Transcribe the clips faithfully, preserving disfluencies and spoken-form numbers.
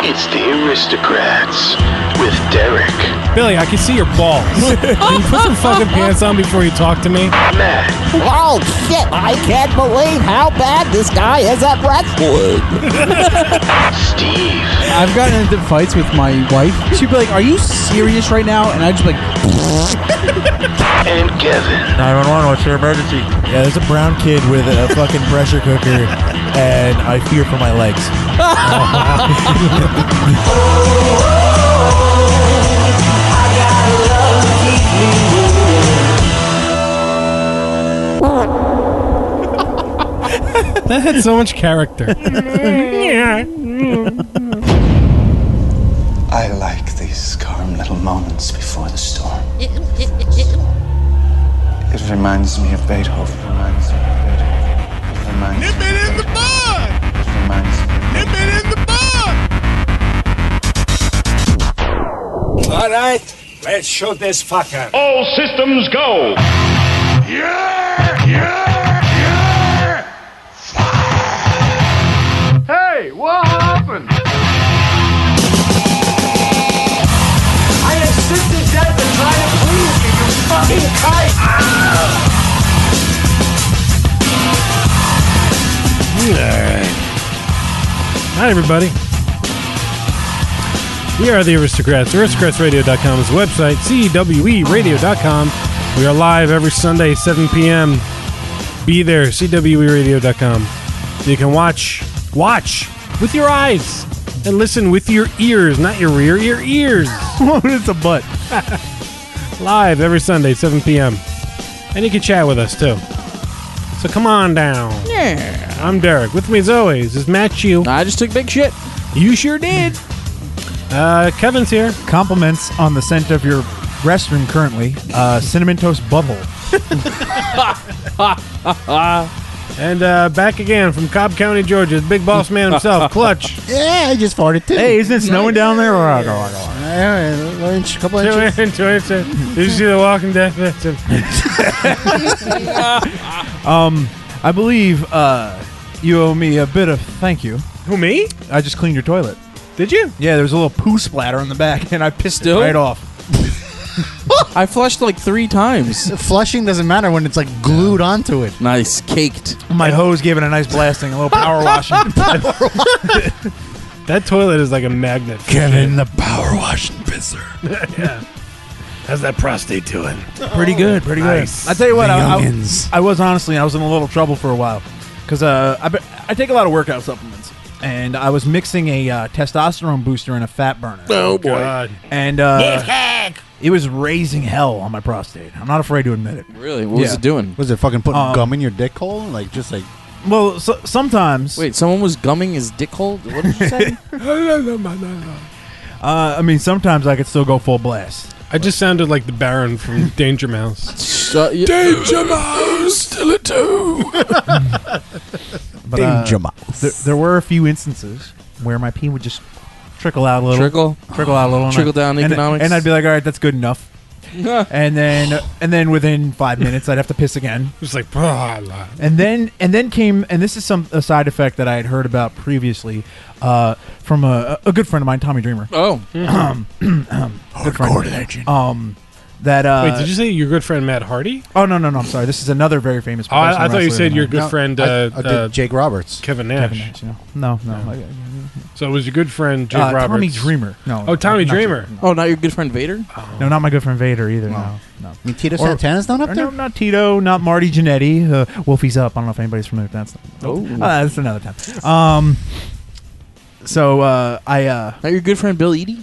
It's the Aristocrats with Derek. Billy, I can see your balls. Can you put some fucking pants on before you talk to me? Matt. Oh, shit. I can't believe how bad this guy is at wrestling. Steve. I've gotten into fights with my wife. She'd be like, are you serious right now? And I'd just be like... And Kevin. nine one one, what's your emergency? Yeah, there's a brown kid with a fucking pressure cooker, and I fear for my legs. That had so much character. I like these calm little moments before the storm. It reminds me of Beethoven. It reminds me of Beethoven. It reminds Nip me it of in the bud! It reminds me of Nip it in the bud! All right, let's shoot this fucker. All systems go! Yeah! Yeah! Yeah! Fire! Hey, what happened? I insisted death and trying to please you, you fucking kite! Alright. Hi, everybody. We are the Aristocrats. aristocrats radio dot com is the website. C W E radio dot com. We are live every Sunday, seven p.m. Be there. C W E radio dot com. You can watch, watch with your eyes and listen with your ears, not your rear, your ears. It's a butt. Live every Sunday, seven p.m. And you can chat with us, too. So come on down. Yeah. I'm Derek. With me, as always, is Matt Chu. I just took big shit. You sure did. Uh, Kevin's here. Compliments on the scent of your restroom currently. Uh, Cinnamon Toast Butthole. And uh, back again from Cobb County, Georgia, the big boss man himself, Clutch. Yeah, I just farted too. Hey, isn't it snowing down there? Yeah, an inch, a couple Two inches. inches, two inches. Did you see the Walking Dead? Um, I believe uh, you owe me a bit of thank you. Who, me? I just cleaned your toilet. Did you? Yeah, there was a little poo splatter on the back, and I pissed Still? it right off. I flushed like three times. Flushing doesn't matter when it's like glued onto it. Nice. Caked. My hose gave it a nice blasting, a little power washing. That toilet is like a magnet. Kevin, the power washing pisser. Yeah. How's that prostate doing? Pretty good, pretty Nice. good. I tell you what, The I, I, youngins. I was honestly, I was in a little trouble for a while because uh, I, be- I take a lot of workout supplements, and I was mixing a uh, testosterone booster and a fat burner. Oh, boy. God. And uh, it was raising hell on my prostate. I'm not afraid to admit it. Really? What was Yeah. it doing? Was it fucking putting Um, gum in your dick hole? Like, just like... Well, so, sometimes. Wait, someone was gumming his dick hole? What did you say? Uh, I mean, sometimes I could still go full blast. I just sounded like the Baron from Danger Mouse. Shut you- Danger Mouse, still a two. But, uh, There, there were a few instances where my pee would just trickle out a little. Trickle? Trickle out a little. and Trickle I- down and, economics? And I'd be like, all right, that's good enough. and then and then within five minutes, I'd have to piss again. Just like, blah. And then and then came, and this is some a side effect that I had heard about previously uh, from a, a good friend of mine, Tommy Dreamer. Oh. um, good friend. Um, that uh, Wait, did you say your good friend Matt Hardy? Oh no no no! I'm sorry. This is another very famous. Oh, I, I professional thought you wrestler said of your mine. good No, friend I- uh, I did uh, Jake Roberts. Kevin Nash. Kevin Nash, you know? No no. No. I- So it was your good friend Jake uh, Roberts. Tommy Dreamer. No. Oh, Tommy not- Dreamer. not- Oh, not your good friend Vader? No, not my good friend Vader either. No, no. I mean, Tito Or- Santana's not up Or there? no, not Tito, not Marty Jannetty. Uh, Wolfie's Up. I don't know if anybody's familiar with that. Oh. Uh, that's another time. Um, so uh, I uh, Not your good friend Bill Eadie?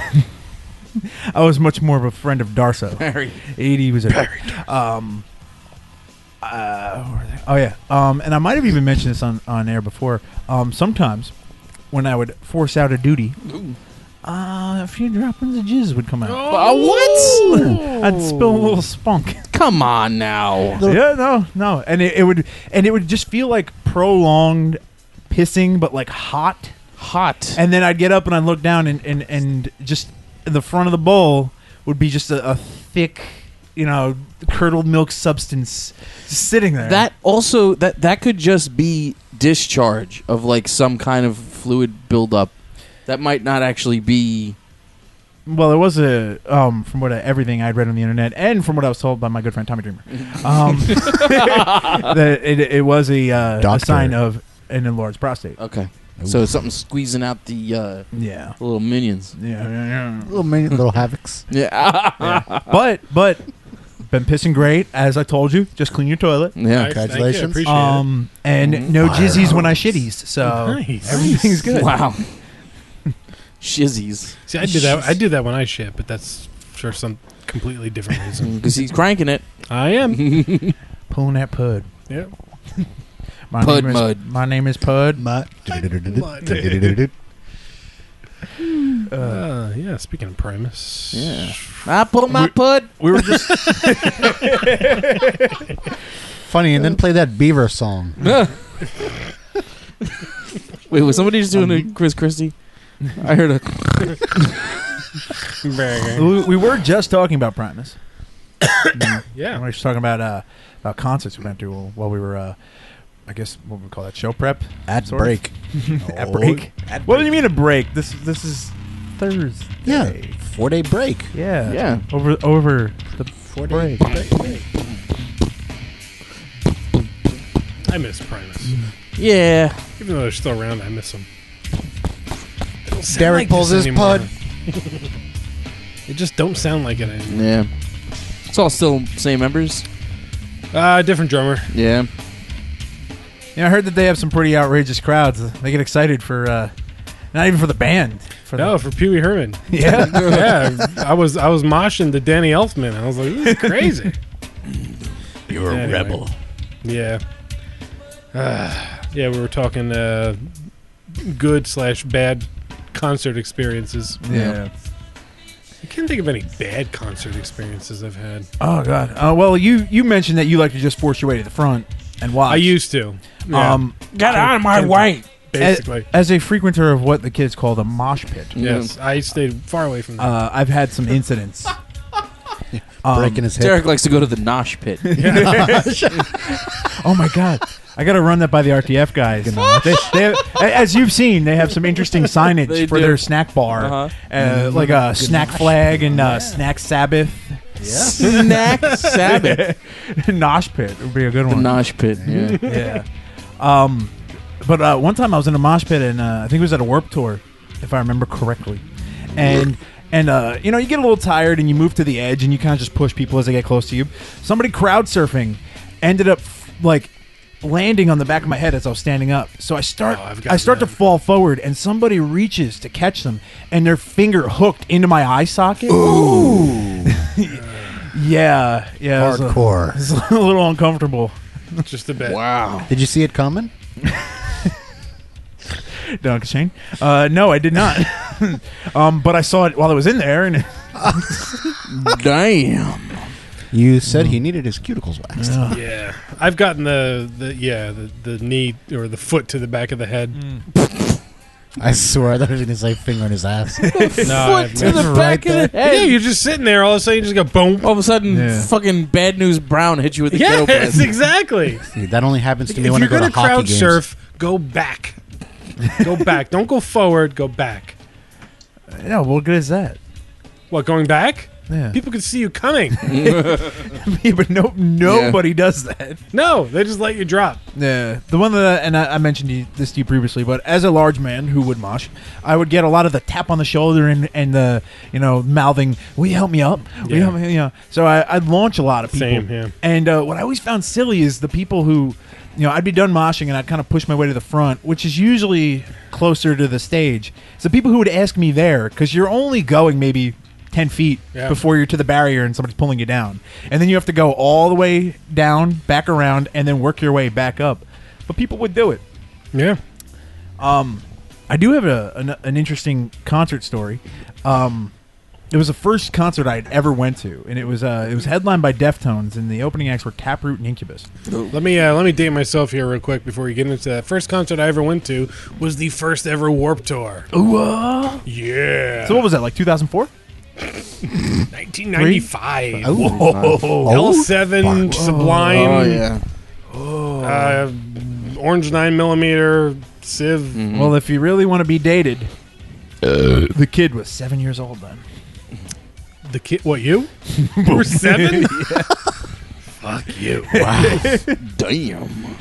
I was much more of a friend of Darso. Very. eighty was a um. Uh, where were they? Oh yeah. Um, and I might have even mentioned this on, on air before. Um, sometimes when I would force out a duty, uh, a few droppings of jizz would come out. Uh, what? I'd spill a little spunk. Come on now. Yeah, no, no, and it, it would, and it would just feel like prolonged pissing, but like hot. Hot. And then I'd get up and I'd look down, and and, and just in the front of the bowl would be just a, a thick, you know, curdled milk substance just sitting there. That also that that could just be discharge of like some kind of fluid buildup. that might not actually be. Well, it was a um, from what I, everything I'd read on the internet, and from what I was told by my good friend Tommy Dreamer, um, that it, it was a, uh, a sign of an enlarged prostate. Okay, so it's something squeezing out the uh, yeah little minions. Yeah, yeah, yeah. Little minion, little havocs. Yeah. yeah. But but been pissing great, as I told you. Just clean your toilet. Yeah, Nice, congratulations. thank you, appreciate Um, and Mhm. no jizzies when I shitties, so Nice. everything's good. Wow. Shizzies. it. See, I do that. I do that when I shit, but that's for some completely different reason. Because he's cranking it. I am. Pulling that pud. Yep. My Pud name is, mud. My name is Pud. Mud. Uh, yeah. Speaking of Primus. Yeah. I pull my pud. We were just Funny, and then play that Beaver song. Wait, was somebody just doing a Chris Christie? I heard a. we, we were just talking about Primus. Yeah. We were just talking about uh, about concerts we went to while we were, uh, I guess, what would we call that, show prep? At Sort of. break. At Oh, break. at What break. do you mean a break? This this is Thursday. Yeah, four day break. Yeah. Yeah. Over over the Four day break. I miss Primus. Yeah. Even though they're still around, I miss them. They don't sound Derek like pulls this his anymore. pud. They just don't sound like it anymore. Yeah. It's all still same members. Uh, different drummer. Yeah. Yeah, I heard that they have some pretty outrageous crowds. They get excited for, uh, not even for the band. For No, for Pee Wee Herman. the, yeah. Yeah, I was I was moshing to Danny Elfman. I was like, this is crazy. You're a Anyway. rebel. Yeah. Uh, yeah, we were talking uh, good slash bad concert experiences. Yeah. I can't think of any bad concert experiences I've had. Oh God. Uh, well, you you mentioned that you like to just force your way to the front and watch. I used to. Yeah, Um, Get out of my way. basically. as, as a frequenter of what the kids call the mosh pit. Yes, I stayed far away from that. Uh, I've had some incidents. Um, Breaking his hip. Derek likes to go to the Nosh pit. Oh my God. I got to run that by the R T F guys. they, they have, a- as you've seen, they have some interesting signage They for do. their snack bar, Uh-huh. uh, like a snack flag and uh, snack Sabbath. Snack Sabbath. Nosh pit would be a good The one. Nosh pit. Yeah. Yeah. Um, but uh, one time I was in a mosh pit, and uh, I think it was at a Warp Tour, if I remember correctly. And and uh, you know, you get a little tired, and you move to the edge, and you kind of just push people as they get close to you. Somebody crowd surfing ended up like landing on the back of my head as I was standing up. So I start Oh, I've gotten I start to that. fall forward, and somebody reaches to catch them, and their finger hooked into my eye socket. Ooh. Yeah, yeah. It was a- Hardcore. it was a little uncomfortable. Just a bit. Wow. Did you see it coming? No, Shane. Uh, no, I did not. um, but I saw it while I was in there, and Damn. You said he needed his cuticles waxed. Yeah, I've gotten the, the yeah the, the knee or the foot to the back of the head. I swear, I thought he was going to say finger in his ass. No, I Foot have to the not. back of the head. Yeah, you're just sitting there. All of a sudden, you just go boom. All of a sudden, Yeah. fucking Bad News Brown hit you with the kettle Yes, blast. exactly. See, that only happens to me If when I you're go to gonna hockey crowd games. surf, go back. Go back. Don't go forward. Go back. yeah, what good is that? What? Going back? Yeah, People can see you coming. yeah but no, nobody does that. No, they just let you drop. Yeah, the one that, I, and I, I mentioned you, this to you previously, but as a large man who would mosh, I would get a lot of the tap on the shoulder and, and the, you know, mouthing, will you help me up? Will you Yeah. help me? You know, so I, I'd launch a lot of people. Same, yeah. And uh, what I always found silly is the people who, you know, I'd be done moshing and I'd kind of push my way to the front, which is usually closer to the stage. It's the people who would ask me there, because you're only going maybe ten feet Yeah. before you're to the barrier and somebody's pulling you down. And then you have to go all the way down, back around, and then work your way back up. But people would do it. Yeah. Um, I do have a, an, an interesting concert story. Um, it was the first concert I'd ever went to, and it was uh, it was headlined by Deftones, and the opening acts were Taproot and Incubus. Let me uh, let me date myself here real quick before you get into that. First concert I ever went to was the first ever Warped Tour. Ooh, uh, Yeah. so what was that, like two thousand four? nineteen ninety-five. Whoa. L seven Sublime. Oh, yeah. Uh, Orange nine millimeter Civ. Well, if you really want to be dated, The kid was seven years old then. The kid? What, you? You were seven? Yeah. Fuck you. Wow. Damn.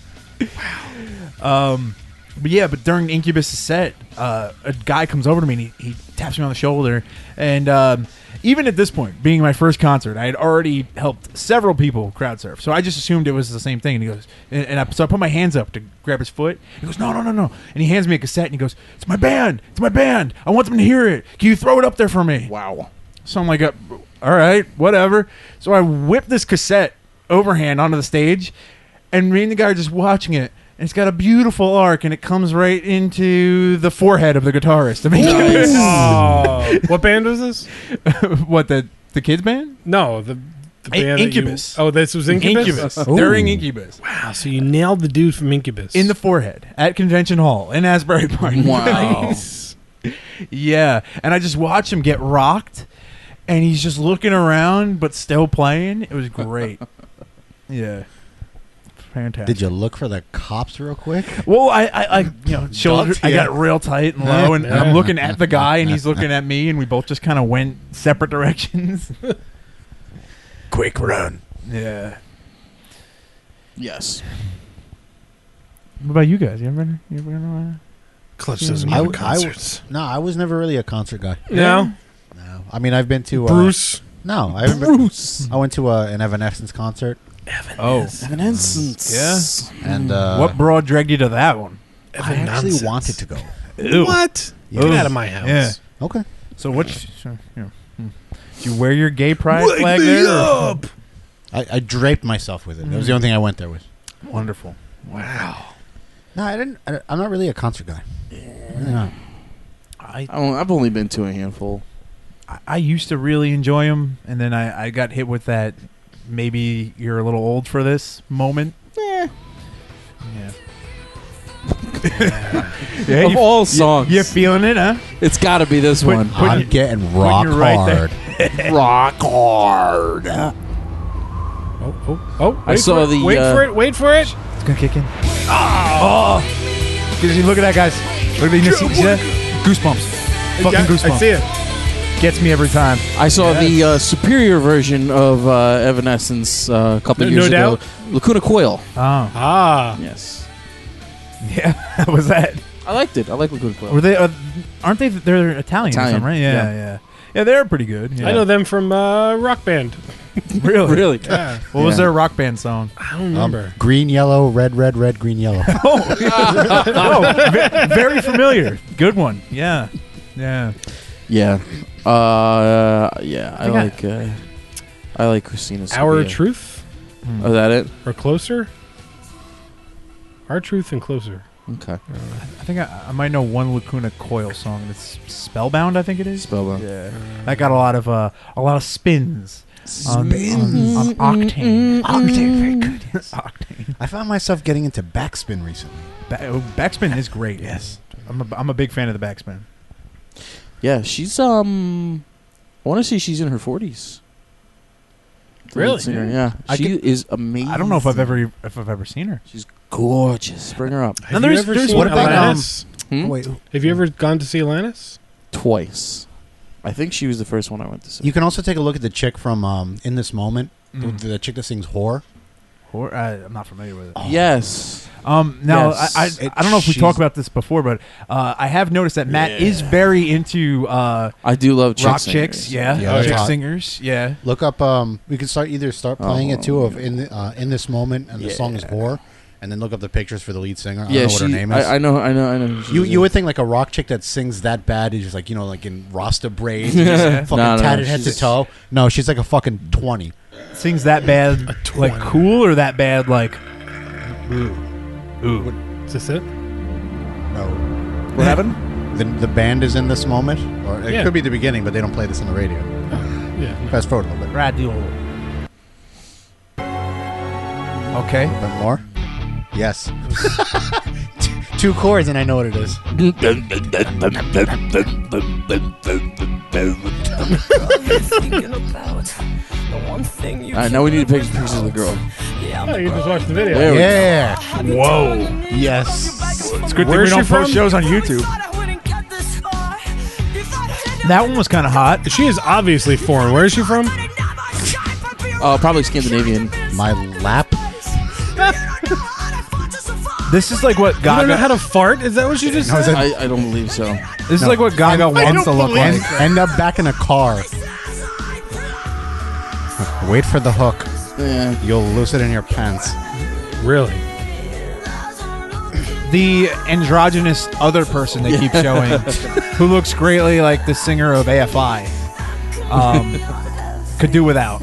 Um, but yeah, but during Incubus' set, uh, a guy comes over to me and he, he taps me on the shoulder. And um, even at this point, being my first concert, I had already helped several people crowd surf. So I just assumed it was the same thing. And he goes, and, and I, so I put my hands up to grab his foot. He goes, no, no, no, no. And he hands me a cassette and he goes, it's my band. It's my band. I want them to hear it. Can you throw it up there for me? Wow. So I'm like, uh, all right, whatever. So I whip this cassette overhand onto the stage, and me and the guy are just watching it. And it's got a beautiful arc, and it comes right into the forehead of the guitarist. I mean, Nice. Oh. What band was this? What, the the kids band? No, the, the In- band. that you- Incubus. oh, this was Incubus? Incubus. Ooh. During Incubus. Wow, so you nailed the dude from Incubus. In the forehead at Convention Hall in Asbury Park. Wow. Nice. Yeah, and I just watch him get rocked, and he's just looking around but still playing. It was great. Yeah. Fantastic. Did you look for the cops real quick? Well, I, I, I you know, shoulder, I yeah. got real tight and low, and, and I'm looking at the guy, and he's looking at me, and we both just kind of went separate directions. Quick run. Yeah. Yes. What about you guys? You ever been? You ever been? Uh, Clutch doesn't I, go w- to I w- concerts. no, I was never really a concert guy. No? No, I mean I've been to uh, Bruce. No, I haven't Bruce. Been, I went to uh, an Evanescence concert, oh, Evanescence. yeah. and uh, What broad dragged you to that one? I actually Nonsense. wanted to go. Ew. What? Yeah. Get out of my house. Yeah. Okay, So what? So, you know, hmm. Did you wear your gay pride Wake flag me there? or- up! I, I draped myself with it. That was the only thing I went there with. Wonderful. Wow. No, I didn't. I, I'm not really a concert guy. Really not. I, I don't, I've only been to a handful. I I used to really enjoy them, and then I, I got hit with that. Maybe you're a little old for this moment. Eh. Yeah. yeah. Of you, all songs, you feeling it, huh? it's got to be this Put- one. put- I'm your- getting rock you're right there. hard. Rock hard. Oh, oh, oh. I wait saw for it. the, Wait uh, for it. Wait for it. It's gonna kick in. Oh! Because you look at that, guys. Look at the see, see that? Goosebumps. Fucking Yeah, goosebumps. I see it. Gets me every time. I saw the uh, superior version of uh, Evanescence uh, a couple No- years no ago. Lacuna Coil. Oh. Ah. Yes. Yeah. How was that? I liked it. I like Lacuna Coil. Were they? Uh, aren't they? They're Italian, or Italian, something, right? Yeah, yeah. yeah. Yeah, they're pretty good. Yeah. I know them from uh, Rock Band. Really? Really? Yeah. What was Yeah. their rock band song? I don't Um, remember. green, yellow, red, red, red, green, yellow. oh, ve- very familiar. Good one. Yeah. Yeah. Yeah. Uh, yeah. I, think I- like. Uh, I like Christina. Our Sylvia. Truth Hmm. Oh, is that it? or Closer? Our Truth and Closer. Okay. I think I, I might know one Lacuna Coil song. It's Spellbound, I think it is. Spellbound. Yeah. That got a lot of uh, a lot of spins. On, on, on Octane. Octane, very good. Yes. Octane. I found myself getting into backspin recently. Ba- oh, backspin is great. Yes. I'm a, I'm a big fan of the backspin. Yeah, she's um. I want to say she's in her forties. Really? Yeah. I She get- is amazing. I don't know if I've ever if I've ever seen her. She's gorgeous. Bring her up. Have Now, you there's- ever there's seen one about, um, Alanis? Hmm? Wait, Have you ever gone to see Alanis? Twice. I think she was the first one I went to see. you can also take a look at the chick from um, In This Moment, Mm. the, the chick that sings "Whore." Or, I, I'm not familiar with it. Yes. Um, now, Yes. I, I, It- I don't know if we she's- talked about this before, but uh, I have noticed that Matt is very into uh, I do love chick rock singers. chicks. Yeah, Yeah, chick that's hot. singers. Yeah. Look up. Um, we can start either start playing it too Oh. of in the, uh, In This Moment, and the song is Yeah. "Whore," and then look up the pictures for the lead singer. I Yeah, don't know what she, her name is. I, I know, I know, I know. who she you is. you would think like a rock chick that sings that bad is just like you know like in Rasta braids, Yeah. just fucking No, no, tatted head to she's- toe. No, she's like a fucking twenty. Sings that bad, like twenty. cool, or that bad, like. Ooh. Ooh. Is this it? No, What happened? the the band is In This Moment, or it Yeah. could be the beginning, but they don't play this on the radio. Yeah. Fast forward a little bit. Radio. Okay. A bit more. Yes. Two chords, and I know what it is. All right, now we need to pick pictures of the girl. Oh, you just watched the video. There we go. Yeah. Whoa. Yes. It's good that Where's we don't she from? post shows on YouTube. That one was kind of hot. She is obviously foreign. Where is she from? Uh, probably Scandinavian. My lap. This is like what You don't know Gaga. how to fart? Is that what you just No, is said? that- I, I don't believe so. This is like what Gaga And- wants to look And like. end up back in a car. Wait for the hook. Yeah. You'll lose it in your pants. Really? The androgynous other person they keep showing, who looks greatly like the singer of A F I, um, could do without.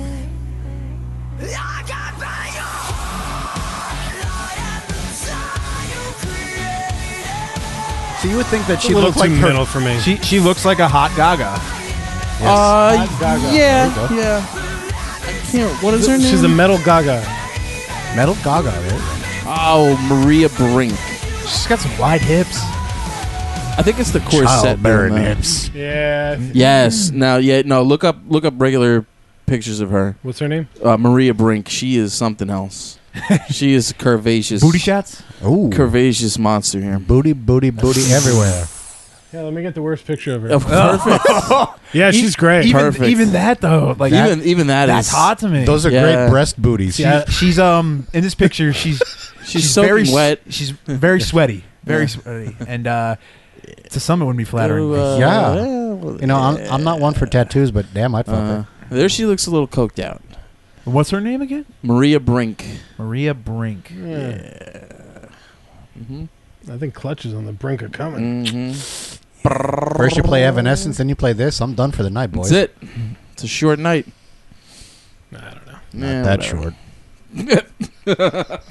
So you would think that It's a she little looked too like her. metal for me. She she looks like a hot Gaga. Uh, Gaga. yeah, There you go. yeah. I can't. What is her name? She's a metal Gaga. Metal Gaga. There. Oh, Maria Brink. She's got some wide hips. I think it's the corset. Childbearing doing that. hips. Yeah. Yes. Now, yeah. No. Look up. Look up regular pictures of her. What's her name? Uh, Maria Brink. She is something else. She is a curvaceous. Booty shots. Ooh. Curvaceous monster here. Booty, booty, booty everywhere. Yeah, let me get the worst picture of her. Oh, perfect. Yeah, she's great. Even Perfect. even that though, like even even that that's is hot to me. Those are Yeah. great breast booties. She- she's um in this picture. She's She's, very soaking s- wet. She's very sweaty, very Yeah. sweaty, and uh, to some it wouldn't be flattering. Uh, Yeah. well, You know, I'm, I'm not one for tattoos, but damn, I'd fuck uh, her. there she looks a little coked out. What's her name again? Maria Brink. Maria Brink. Yeah. Mm-hmm. I think Clutch is on the brink of coming. Mm-hmm. First you play Evanescence, then you play this. I'm done for the night, boys. That's it. It's a short night. I don't know. Not Yeah, that whatever. short.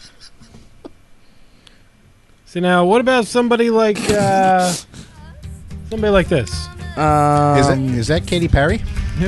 See, now, what about somebody like, uh, somebody like this? Um, Is that is that Katy Perry?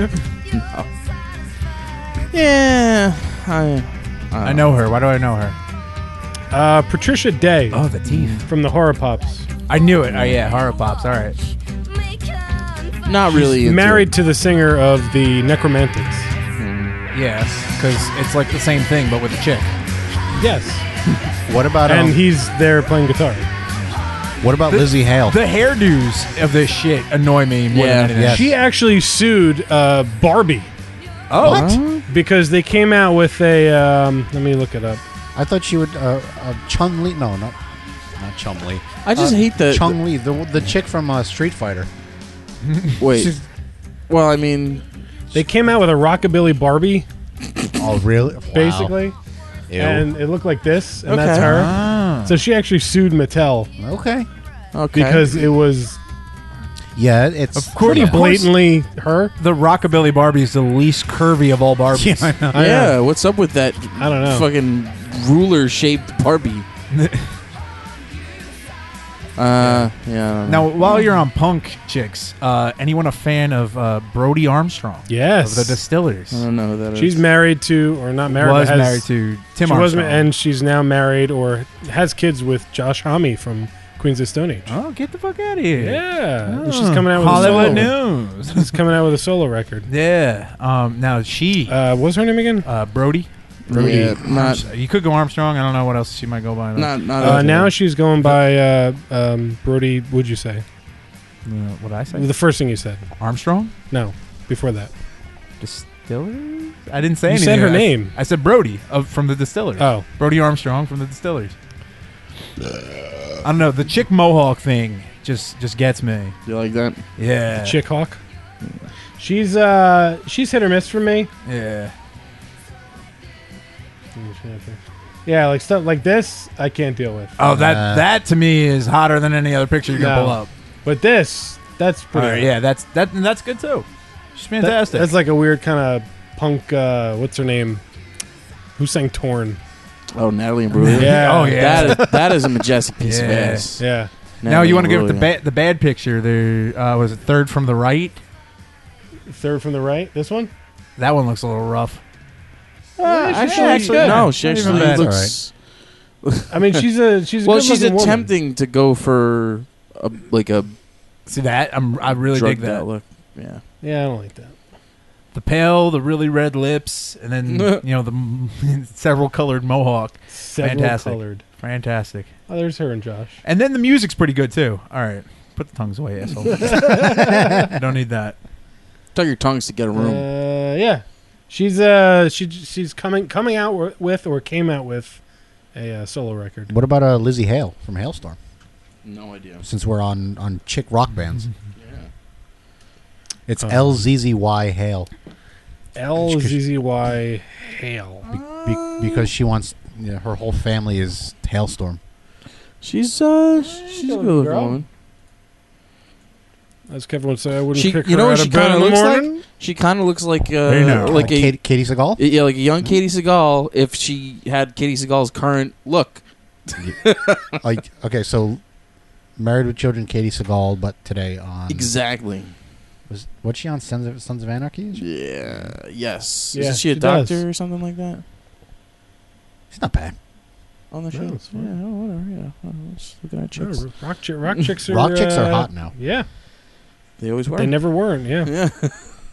Yeah. I, I know her. Why do I know her? Uh, Patricia Day Oh, the teeth. from the Horror Pops. I knew it. Oh yeah, horror pops. All right. Not really. into Married it. to the singer of the Necromantics. Yeah, because it's like the same thing, but with a chick. Yes. What about And um, he's there playing guitar. what about the- Lizzie Hale? The hairdos of this shit annoy me more Yeah. than anything. Yes. She actually sued uh, Barbie Oh, Huh? because they came out with a. Um, let me look it up. I thought she would uh, uh, Chun Li. No, not not Chun Li. I just Uh, hate the. Chung Li, the the chick from uh, Street Fighter. the- wait. She's- Well, I mean, They came out with a rockabilly Barbie, Oh, really? Wow. basically, Ew. and it looked like this, and that's Okay. her. Ah. So she actually sued Mattel Okay. okay. because it was Yeah, it's Of course- pretty of course. blatantly her. the rockabilly Barbie is the least curvy of all Barbies. Yeah, I know. I yeah, know. what's up with that? I don't know. Fucking ruler-shaped Barbie. Uh, yeah. I don't Now, know. while you're on punk chicks, uh, anyone a fan of uh, Brody Armstrong Yes, of the Distillers? I don't know who that is. she's married to, or not married, was but has, married to Tim she was, Armstrong. and she's now married or has kids with Josh Homme from Queens of Stone Age. oh, get the fuck out of here! Yeah, Oh, and she's coming out with Hollywood a solo. news. She's coming out with a solo record. Yeah. Um. Now she, Uh, what's her name again? uh, Brody. Brody. Yeah, not, Arms- you could go Armstrong. I don't know what else she might go by. though. not, not. Uh, okay. now she's going by uh, um, Brody. Would you say Uh, what did I say? the first thing you said? Armstrong No, before that. Distillers. I didn't say You anything. said her I- name. I said Brody of from the Distillers. Oh, Brody Armstrong from the Distillers. I don't know. The chick mohawk thing just just gets me. You like that? Yeah. Chick Hawk. She's uh, she's hit or miss for me. Yeah. Yeah, like stuff like this, I can't deal with. Oh, that Uh, that to me is hotter than any other picture you can No. pull up. But this, that's All pretty. right, yeah, that's that that's good too. She's That- fantastic. that's like a weird kind of punk. Uh, what's her name? Who sang "Torn"? Oh, Natalie Imbruglia. Yeah. Oh, yeah. That is, that is a majestic piece of Yeah. ass. Yeah. now Natalie you want to give it the Imbruglia. bad the bad picture. There uh, was it third from the right. Third from the right. This one. That one looks a little rough. Uh, Actually, actually, no, she Not even actually bad. looks. I mean, she's a she's a Well, she's good-looking woman. attempting to go for a, like a See that? I'm I really dig drugged that. out look. Yeah. Yeah, I don't like that. The pale, the really red lips, and then you know the m- several colored mohawk. Several Fantastic. colored. Fantastic. Oh, there's her and Josh. And then the music's pretty good too. All right, Put the tongues away, asshole. I don't need that. Tell your tongues to get a room. Uh, yeah, she's uh she she's coming coming out wi- with or came out with a uh, solo record. What about uh, Lizzie Hale from Hailstorm? No idea. Since we're on, on chick rock bands. Yeah. It's Um, L Z Z Y Hale. L Z Z Y Hale. Be- because she wants, you know, her whole family is Hailstorm. She's uh she's a good good girl. woman. As Kevin would say, I wouldn't She, pick you her know what out she of bed kind in of the looks morning. like? She kind of looks like uh, Hey, now. like a Katie, Katie Seagal? yeah, like a young Katie Seagal if she had Katie Seagal's current look. Like, okay, so Married with Children, Katie Seagal, but today on Exactly. was what's she on Sons of Sons of Anarchy? Yeah. Yes. Yeah, Isn't she a she doctor does. or something like that She's not bad. on the show? No, it's fine. Yeah. Oh, whatever. Yeah. I don't know, just looking at chicks. Yeah, rock, chi- rock chicks are Rock chicks are uh, hot now. Yeah, They always were. they never weren't. Yeah. Yeah.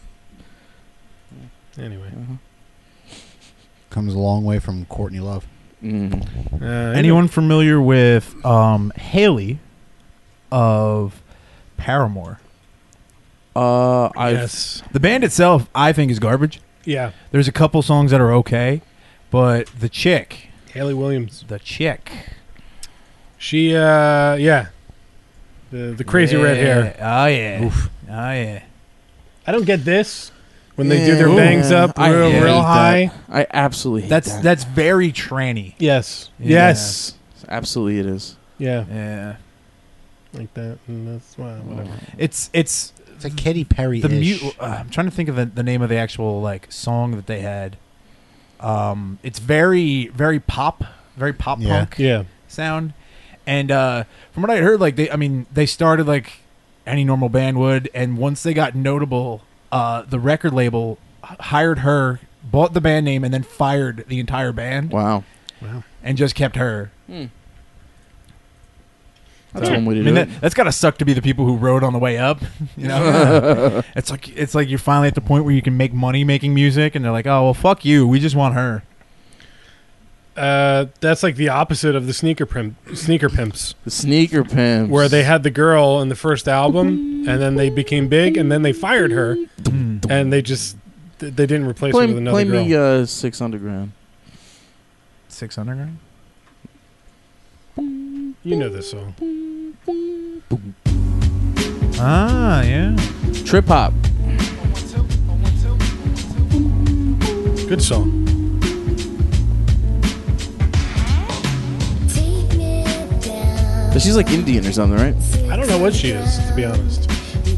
Anyway, Uh-huh. Comes a long way from Courtney Love. Mm. uh, Anyone familiar with um, Haley of Paramore? Uh, I Yes. The band itself, I think, is garbage. Yeah. There's a couple songs that are okay, but the chick, Haley Williams. the chick, She. uh Yeah. The the crazy red hair. Oh yeah, Oof. oh yeah. I don't get this when they do their Yeah. bangs up I real, hate real that. high. I absolutely hate That's that. that's very tranny. Yes. Yeah. Yes. Absolutely, it is. Yeah. Yeah, Like that. And that's why. Whatever. it's it's It's like Katy Perry. the mute. Uh, I'm trying to think of the, the name of the actual like song that they had. Um, it's very very pop, very pop Yeah. punk Yeah. sound, and uh, from what I heard, like they, I mean, they started like any normal band would, and once they got notable, uh, the record label h- hired her, bought the band name, and then fired the entire band, Wow. Wow. and just kept her. Hmm. That's Yeah. one way to I do mean, it. that, that's gotta suck to be the people who rode on the way up. You know, it's like it's like you're finally at the point where you can make money making music, and they're like, "Oh well, fuck you. We just want her." Uh, that's like the opposite of the sneaker pimp, sneaker pimps, The sneaker pimps. where they had the girl in the first album, and then they became big, and then they fired her, and they just th- they didn't replace play, her with another play girl. me uh, Six Underground. Six Underground. You know this song. Ah, yeah. Trip hop. Good song. But she's like Indian or something, right? I don't know what she is, to be honest.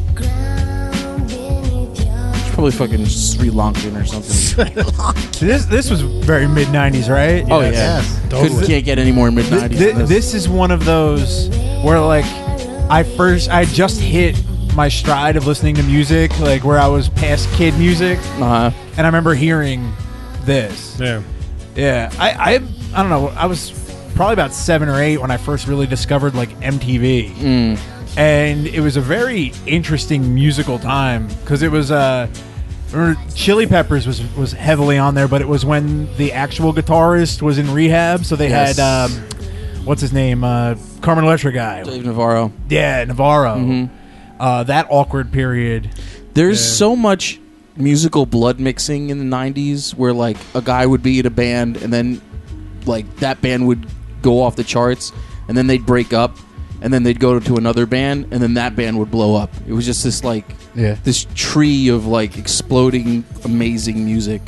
She's probably fucking Sri Lankan or something. This this was very mid nineties, right? Oh yeah, Yes. Couldn't, can't get any more mid Th- nineties. th- this is one of those where like I first I just hit my stride of listening to music, like where I was past kid music, uh, and I remember hearing this. Yeah. Yeah, I I I don't know. I was probably about seven or eight when I first really discovered like M T V, mm, and it was a very interesting musical time because it was uh. Remember Chili Peppers was was heavily on there, but it was when the actual guitarist was in rehab, so they Yes. had um, what's his name, uh, Carmen Electra guy. Dave Navarro. Yeah, Navarro. Mhm. Uh, that awkward period. There's Yeah. so much musical blood mixing in the nineties where like a guy would be in a band and then like that band would go off the charts and then they'd break up and then they'd go to another band and then that band would blow up. It was just this like Yeah. this tree of like exploding amazing music.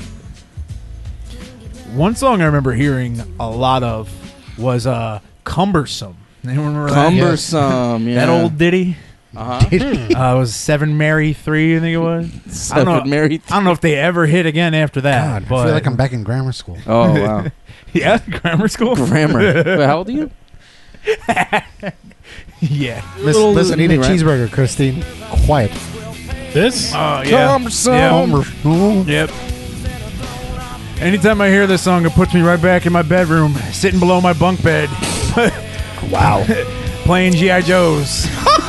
One song I remember hearing a lot of was uh, "Cumbersome." Anyone remember that? Cumbersome, yeah. That old ditty. Uh-huh. Uh, it was Seven Mary Three, I think it was. I don't know. Seven Mary I don't know if they ever hit again after that. God, but I feel like I'm back in grammar school. Oh wow. yeah, grammar school. Grammar. Wait, how old are you? Yeah. Listen, listen eat a right? cheeseburger, Christine. Quiet. This? Oh yeah. Cumbersome. Yeah. Yep. Anytime I hear this song, it puts me right back in my bedroom, sitting below my bunk bed. Wow. Playing G I. Joes.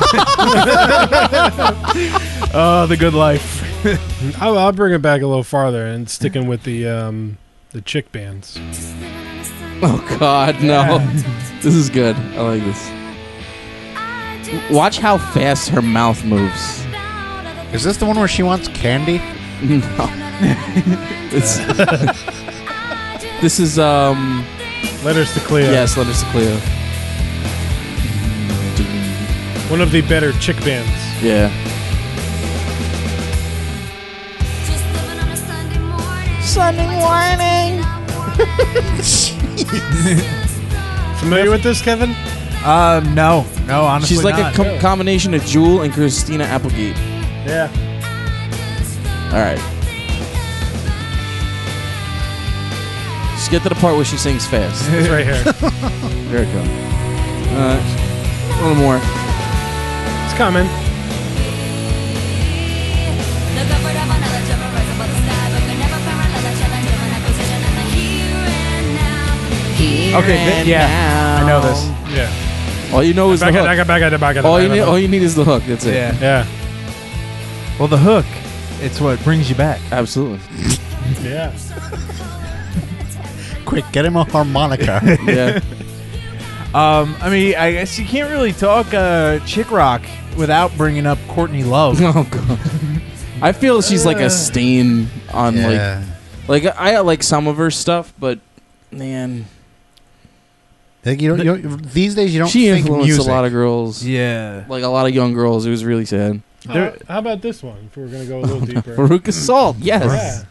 Oh, the good life. I'll, I'll bring it back a little farther and sticking with the um, the chick bands. Oh God, no. This is good. I like this. Watch how fast her mouth moves. Is this the one where she wants candy? No. It's this is um Letters to Cleo. yes, Letters to Cleo. One of the better chick bands. Yeah. Sunday morning. Familiar with this, Kevin? Um, no, no, honestly, She's like not. a com- combination of Jewel and Christina Applegate. Yeah. All right. Just get to the part where she sings fast. It's right here. There it goes. Uh, a little more. It's coming. Okay, th- yeah, I know this. Yeah. All you know is Back the it, hook. back it, back it, back it, all back you it, need, back it. all you need is the hook. That's it. Yeah. Yeah. Well, the hook, it's what brings you back. Absolutely. Yeah. Quick, get him a harmonica. Yeah. Um, I mean, I guess you can't really talk uh, chick rock without bringing up Courtney Love. Oh god. I feel she's like a stain on Yeah. like like I like some of her stuff, but man, Like you don't, you don't, these days you don't she think influenced music. a lot of girls. Yeah. Like a lot of young girls. It was really sad. How, how about this one? If we're gonna go a little deeper. Veruca Salt, yes.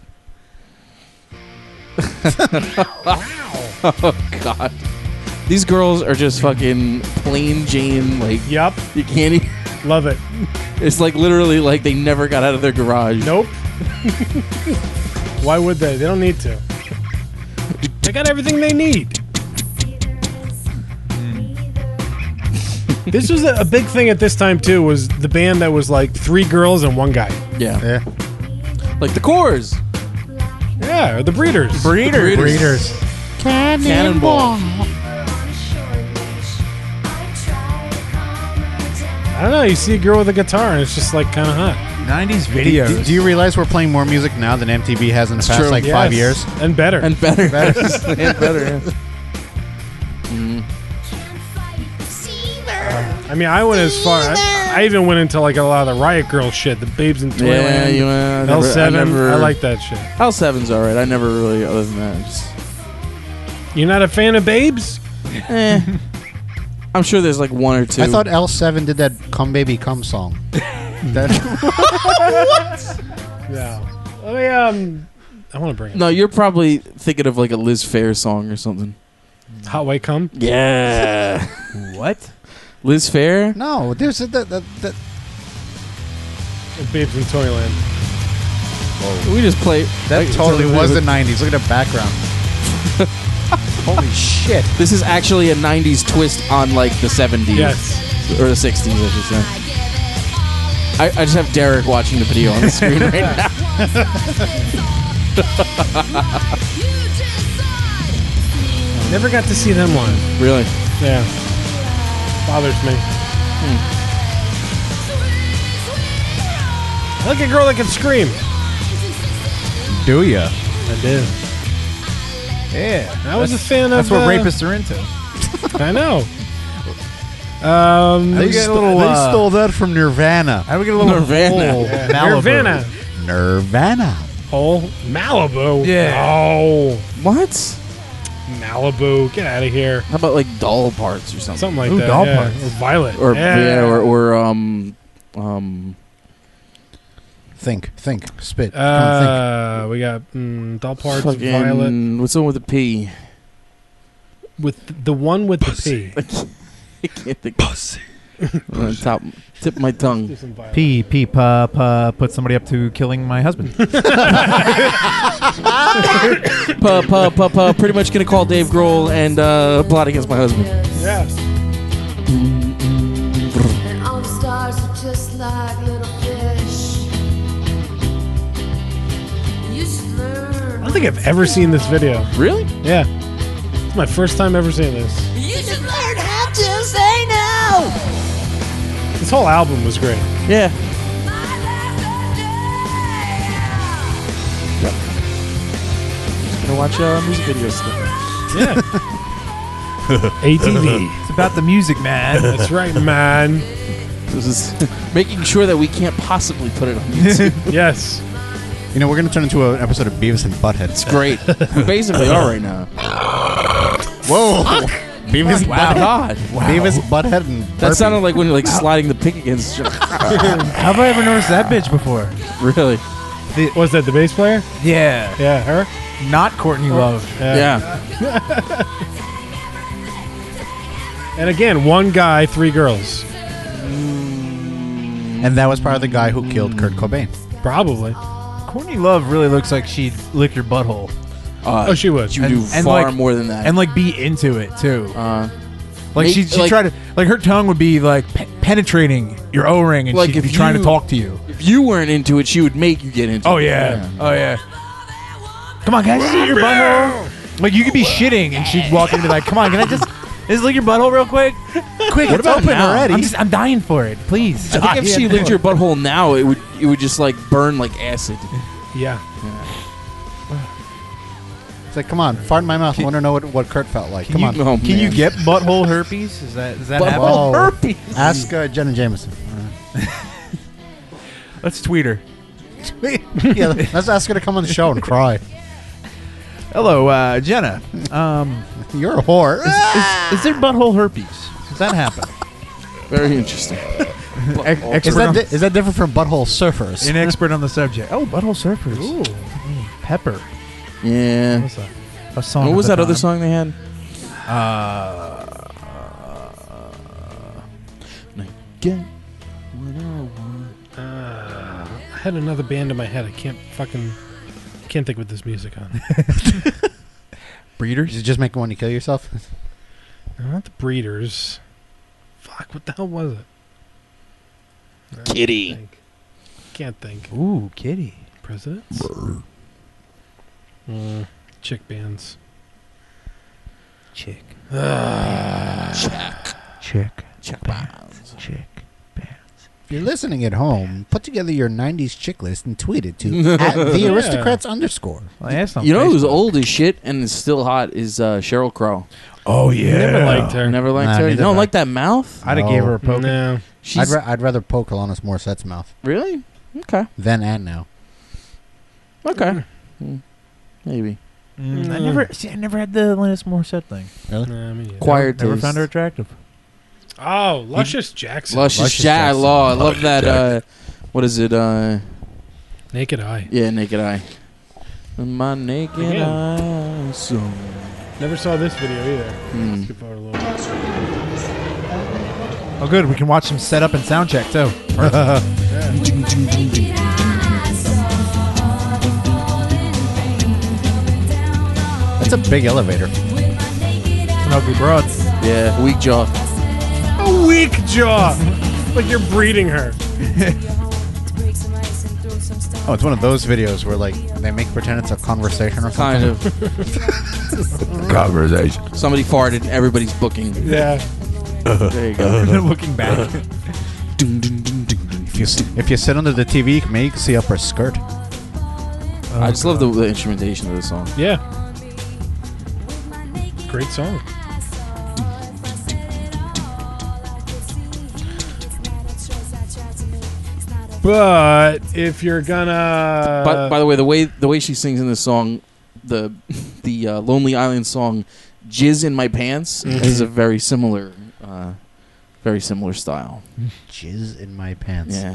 Oh god. These girls are just fucking plain Jane. Like, Yup. you can't. E- Love it. it's like literally like they never got out of their garage. Nope. Why would they? They don't need to. They got everything they need. This was a, a big thing at this time too. Was the band that was like three girls and one guy? Yeah. Yeah. Like the Cores. Yeah, or the Breeders. Breeders. Breeders. Cannonball. I don't know. You see a girl with a guitar and it's just like kind of hot. nineties Do, videos. do- do you realize we're playing more music now than M T V has in the past true. like Yes. five years? and better. And better. Better. and better. Yeah. Mhm. I mean, I went as far. I, I even went into like a lot of the Riot Girl shit, the Babes in Yeah, Toyland, you, uh, I never- L seven. I, never, I like that shit. L seven's alright. I never really, other than that, just, You're not a fan of Babes? eh. I'm sure there's like one or two. I thought L seven did that "Come Baby Come" song. That, Yeah. Let me um. I want to bring it. No, you're probably thinking of like a Liz Phair song or something. Hot White Cum. Yeah. What? Liz Phair? no, there's a, that, that, that. Babes in Toyland. We just play. That like, totally so- was the nineties. Look at the background. Holy shit! This is actually a nineties twist on like the seventies. Yes. Or the sixties, I should say. I, I just have Derek watching the video on the screen right now. Never got to see them live. Really? Yeah. Bothers me. Hmm. I like a girl that can scream. Do ya? I do. Yeah. I was a fan That's of. what uh, rapists are into. I know. Um, They They, get a st- little, they uh, stole that from Nirvana. How do we get a little Nirvana. whole Yeah. Malibu? Nirvana. Nirvana. Whole Malibu. Yeah. Oh, What? Malibu. Get out of here. How about like doll parts or something? Something like Ooh, that. doll yeah. parts. Or Violet. Or yeah. yeah, or, or um um Think, think, spit. Come Uh, we got mm, doll parts. fucking Violet what's the one with the P? with the one with the P. I can't think. Pussy. On top tip of my tongue. Do some Violet. P, P, pa, pa, put somebody up to killing my husband. Pa pa pa pa. Pretty much gonna call Dave Grohl and uh, plot against my husband. Yeah. And all the stars are just like little fish. You should learn. I don't think I've ever seen this video. Really? Yeah. It's my first time ever seeing this. You should learn how to say no. This whole album was great. Yeah. Gonna watch uh, music videos. Stuff. Yeah. A T V. It's about the music, man. That's right, man. This is making sure that we can't possibly put it on YouTube. Yes. You know, we're going to turn into an episode of Beavis and Butthead. It's great. We basically are right now. Whoa. Beavis, Wow. Butthead. God. Beavis, Butthead, and That Burpee. sounded like when you're like sliding the pig against. Have I ever noticed that bitch before? Really? The, Was that the bass player? yeah. Yeah, her? Not Courtney Love. Yeah. And again, one guy, three girls. And that was probably the guy who killed Kurt Cobain. Probably. Courtney Love really looks like she'd lick your butthole. Uh, Oh, she would. She would And- do and far like- more than that. And like be into it too. uh, Like make- she she like- tried to like her tongue would be like pe- penetrating your O ring and Like she'd if be trying to you- talk to you. if you weren't into it, she would make you get into Oh it. yeah. Oh yeah. Come on, can I just eat your butthole? Like you could be shitting and she'd walk in and be like, "Come on, can I just just lick your butthole real quick? Quick, What it's about open now? already. I'm, just, I'm dying for it, please." I think if she licked your butthole now, it would it would just like burn like acid. Yeah. It's like, come on, fart in my mouth. I want to know what, what Kurt felt like. Can Come you, on. Oh, can you man. get butthole herpes? Is that is that Butthole happen? herpes. Ask uh, Jenna Jameson. Let's tweet her. Yeah, let's ask her to come on the show and cry. Hello, uh, Jenna. Um, You're a whore. is, is there butthole herpes? Does that happen? Very interesting. Ex- Is expert that, on, di- is that different from butthole surfers? an expert on the subject. Oh, butthole surfers. Ooh. Mm, Pepper. Yeah. What's that? A song. What at was the that other time. song they had? Uh, Get what I want. Uh, I had another band in my head. I can't fucking can't think with this music on. Breeders. Did you just make one to kill yourself? No, not the Breeders. Fuck, what the hell was it? I Kitty. can't think. Can't think. Ooh, kitty. Presidents? Mm, chick bands. Chick. Check. Chick. Check bounds. Chick. If you're listening at home, put together your nineties chick list and tweet it to at the aristocrats underscore. Well, I asked on You know who's Facebook. old as shit and is still hot is uh, Sheryl Crow. Oh yeah. Never liked her. Never liked Nah, her. You neither don't did I. like that mouth? I'd have No. gave her a poke. No. I'd, She's ra- I'd rather poke Alanis Morissette's mouth really okay. then and now. Okay. Hmm. Maybe. Mm, I Mm. never see. I never had the Alanis Morissette thing. Really? Nah, me neither. Quiet Never taste. found her attractive. Oh, Luscious Jackson. Luscious, Luscious Jack. Jackson. Law. I love that. Uh, what is it? Uh, Naked Eye. yeah, Naked Eye. My naked Again. eye. So. Never saw this video either. Hmm. Skip forward a little bit. Oh, good. We can watch some setup and sound check too. That's a big elevator. An ugly broad. Yeah, weak jaw. A weak jaw. Like you're breeding her. Oh, it's one of those videos where like they make pretend it's a conversation or something. Kind of. Conversation. Somebody farted. Everybody's booking. Yeah. There you go. Looking back. If you s- if you sit under the T V, maybe you can see up her skirt. I just love the, the instrumentation of the song. Yeah. Great song. But if you're gonna, By, by the way, the way the way she sings in this song, the the uh, Lonely Island song, "Jizz in My Pants," Mhm. is a very similar, uh, very similar style. Jizz in my pants. Yeah.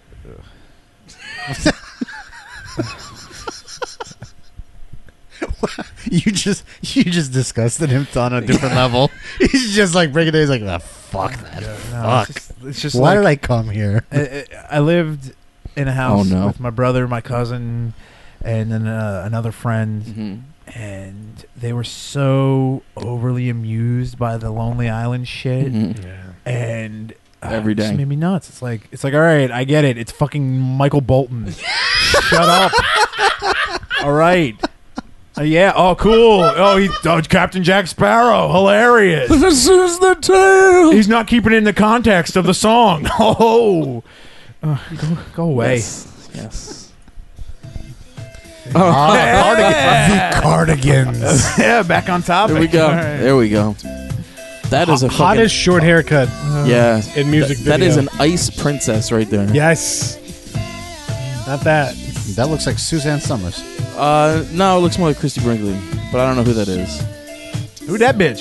You just you just disgusted him on a different level. He's just like breaking it. He's like, ah, fuck that. No, fuck. It's just, it's just Why like, did I come here? I, I lived in a house Oh, no. with my brother, my cousin, and then uh, another friend, Mm-hmm. and they were so overly amused by the Lonely Island shit, Mhm. yeah. and uh, Every it just day. made me nuts. It's like it's like all right, I get it. It's fucking Michael Bolton. Shut up. All right. Uh, yeah. Oh, cool. Oh, he. Oh, Captain Jack Sparrow. Hilarious. This is the tale. He's not keeping it in the context of the song. Oh, uh, go, go away. Yes. yes. Ah, cardigan- the cardigans. Yeah, back on topic. There we go. All right. There we go. That is a fucking, hottest short haircut. yeah in music That, that video. is an ice princess right there. Yes. Not that. That looks like Suzanne Summers. Uh, no, it looks more like Christy Brinkley, but I don't know who that is. Who that bitch?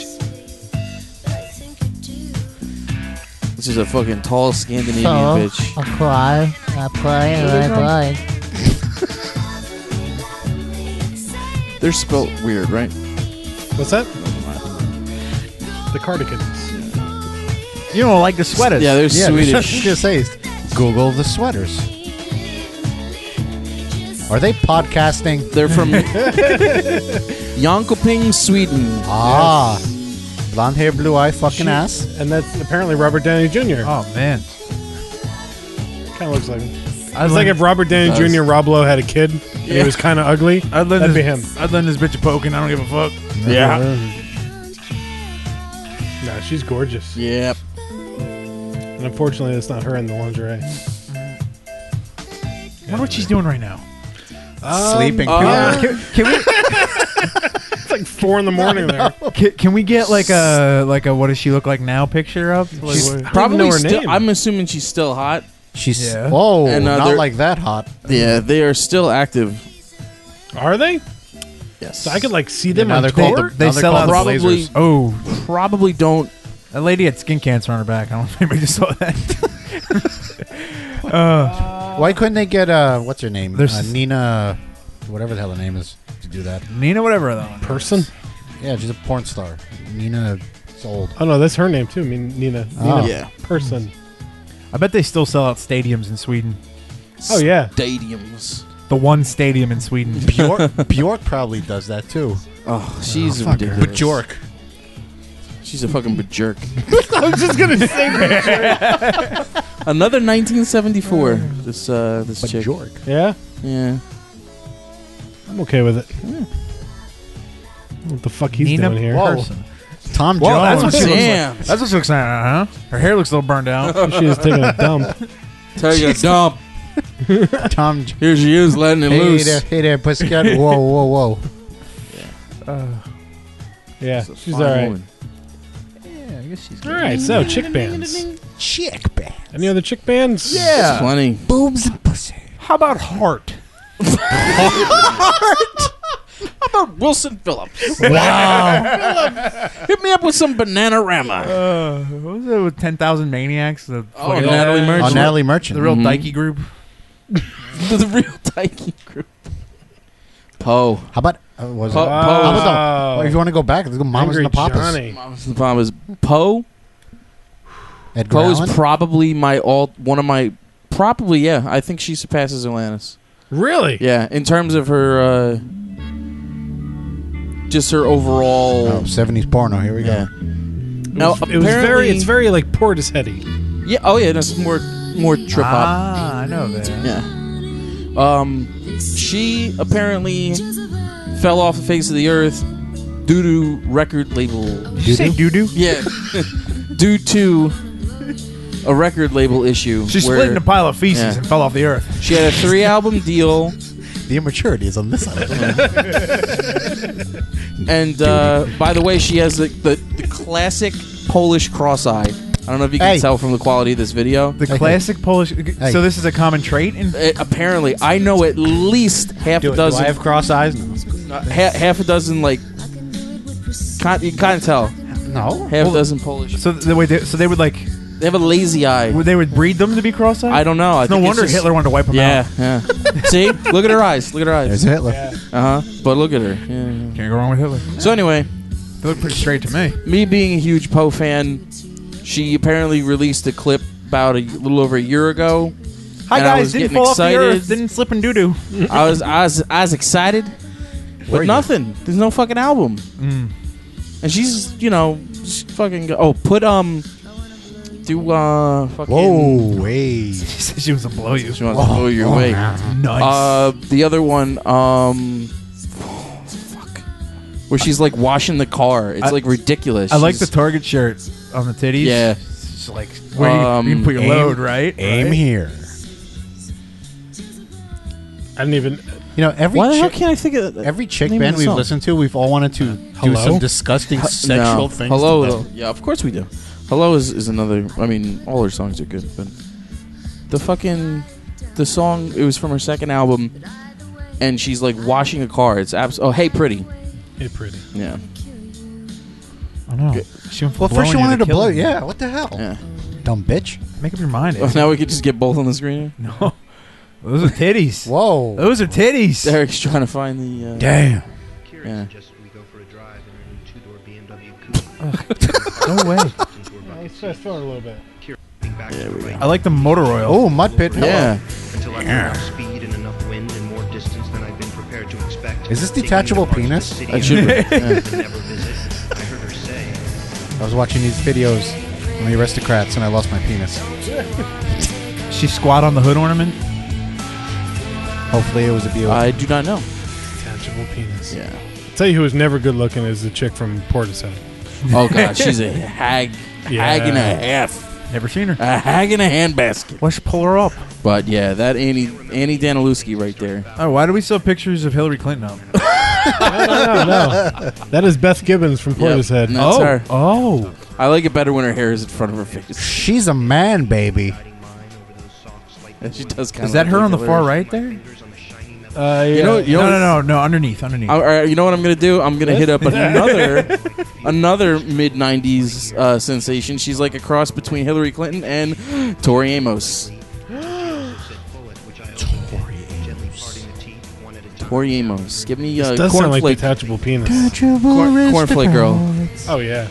This is a fucking tall Scandinavian So, bitch. I cry, I play, and I play. They're spelt weird, right? What's that? The Cardigans. You don't like the sweaters. Yeah, they're Yeah, Swedish. just say, Google the sweaters. Are they podcasting? They're from Jönköping, Sweden. Ah. Blonde hair, blue eye, fucking ass. And that's apparently Robert Downey Junior Oh man. Kind of looks like him. I'd It's like if Robert Downey Does. Junior Rob Lowe had a kid and he was kind of ugly. I'd lend That'd this, be him. I'd lend this bitch a poke and I don't give a fuck. Yeah. Nah, she's gorgeous. Yep. And unfortunately, that's not her in the lingerie. I wonder what she's doing right now. Sleeping. uh, Can, can we It's like four in the morning there. can, can we get like a like a what does she look like now picture up? Like, She's- what- I don't Probably even know her still. name. I'm assuming she's still hot. She's Yeah. whoa, And, uh, not they're- like that hot. Yeah, they are still active. Are they? Yes. So I could like see them now on they're tour. called the- They now they're sell called out the probably. Blazers. oh, Probably don't. that lady had skin cancer on her back. I don't know if anybody just saw that. uh, Why couldn't they get uh what's her name? There's- Uh, Nina, whatever the hell her name is, to do that? Nina, whatever that one. Person? Yeah, she's a porn star. Nina is old. Oh no, that's her name too. I mean Nina. Oh. Nina Yeah. Person. I bet they still sell out stadiums in Sweden. Oh yeah. Stadiums. The one stadium in Sweden. Bjork, Bjork probably does that too. Oh, she's fuck her. ridiculous. Bjork. She's a fucking jerk. I was just gonna say that. Another nineteen seventy-four. This uh, this chick. Bjork. Yeah, Yeah. I'm okay with it. What the fuck he's Nina doing here? Whoa. Person. Tom Well, that's what Jones. she looks Damn. like. That's what she looks like, huh? Her hair looks a little burned out. She was taking a dump. Tell you a dump. Tom. J- Here she is, letting it Hey loose. there, hey there, pussycat. Whoa, whoa, whoa. Uh, Yeah, It's a she's fine all right. woman. yeah, I guess she's All right, so chick bands. Chick band. Any other chick bands? Yeah. Plenty. Boobs and pussy. How about Heart? How about Wilson Phillips? Wow. Hit me up with some Bananarama. Uh, what was it with ten thousand Maniacs? The, Oh, fucking- Natalie Oh, Merchant. Natalie Merchant. the real Mhm. dykey group. the real Tyke group. Poe. How about uh, was Po- it? Poe How is- about the, if you want to go back, let's go Mamas Angry and the Papas. Johnny. Mamas and the Papas. Poe. Edgar Poe is Allan. probably my all one of my probably yeah. I think she surpasses Alanis. Really? Yeah, in terms of her, uh, just her overall. Oh, seventies porno. Here we yeah. go. Now it was, it was very. apparently- It's very like Portisheady. Yeah. Oh yeah. That's more more trip hop. Ah, I know that. Yeah. Um, she apparently fell off the face of the earth due to record label. Did you say doo doo? Yeah. Due to a record label issue. She where split in a pile of feces Yeah. and fell off the earth. She had a three album deal. The immaturity is on this side. And uh, by the way, she has the, the, the classic Polish cross eye. I don't know if you can Hey. tell from the quality of this video. The Hey. classic Polish. Hey. So this is a common trait in. It- apparently, I know at least half do, a do dozen. I have cross eyes? uh, ha- half a dozen, like. Can't, you can't tell. No. Half a Well, dozen Polish. So the way they, so they would like They have a lazy eye. would they would breed them to be cross-eyed. I don't know. I no think it's wonder just- Hitler wanted to wipe them Yeah, out. yeah. See, look at her eyes. Look at her eyes. There's Hitler. Uh huh. But look at her. Yeah, yeah. Can't go wrong with Hitler. So anyway, They look pretty straight to me. me being a huge Poe fan, she apparently released a clip about a little over a year ago. Hi and I guys, was didn't getting fall off the earth, excited. didn't slip in doo doo. I was, I was, I was excited, Were but you? nothing. There's no fucking album. Mm. And she's, you know, just fucking. Go, oh, put um, do uh, fucking. Whoa, wait. She said she was a blow you. She wants to blow your Oh, way. man. Nice. Uh, the other one, um, fuck, where she's like washing the car. It's I- like ridiculous. I like the She's- Target shirt on the titties. Yeah. It's just like where you, Um, you can put your aim- load, right? Aim Right? here. I didn't even. You know, every Why the hell chick, can't I think of every chick name of band the we've song? listened to, we've all wanted to do Hello? some disgusting sexual no. things. Hello, to though. them. Yeah, of course we do. Hello is, is another. I mean, all her songs are good, but the fucking the song. It was from her second album, and she's like washing a car. It's abs- Oh, hey, pretty. Hey, pretty. Yeah. I know. She went from Well, first blowing you wanted to killing blow. you. Yeah, what the hell? Yeah. Dumb bitch. Make up your mind. Oh, now we could just get both on the screen. No. Those are titties. Whoa. Those are titties. Derek's trying to find the. Uh, Damn. Yeah. No way. Let's try to throw it a little bit. Yeah, we go. I like the motor oil. Oh, mud pit. Hello. Yeah. Until I've enough speed and enough wind and more distance than I've been prepared to expect. Is this detachable penis? That should be. Yeah. Never visit. I heard her say. I was watching these videos on the Aristocrats and I lost my penis. She squat on the hood ornament. Hopefully it was a B O. I do not know. Detachable penis. Yeah. I'll tell you who was never good looking is the chick from Portishead. Oh god, she's a hag, hag and a half, Never seen her. a hag in a handbasket. Let's pull her up. But yeah, that Annie Annie Danilewski right there. Oh, why do we still have pictures of Hillary Clinton up? no, no, no. That is Beth Gibbons from Portishead. Yep, that's oh, her. oh. I like it better when her hair is in front of her face. She's a man, baby. And she does kind Is of. that her on the far right there? Uh, yeah. You know, you know, No, no, no, no. Underneath, underneath. All right, you know what I'm gonna do? I'm gonna hit up another, another mid nineties uh, sensation. She's like a cross between Hillary Clinton and Tori Amos. Tori Amos. Give me uh, This does sound like cornflake, detachable penis. corn, cornflake girl. Oh yeah.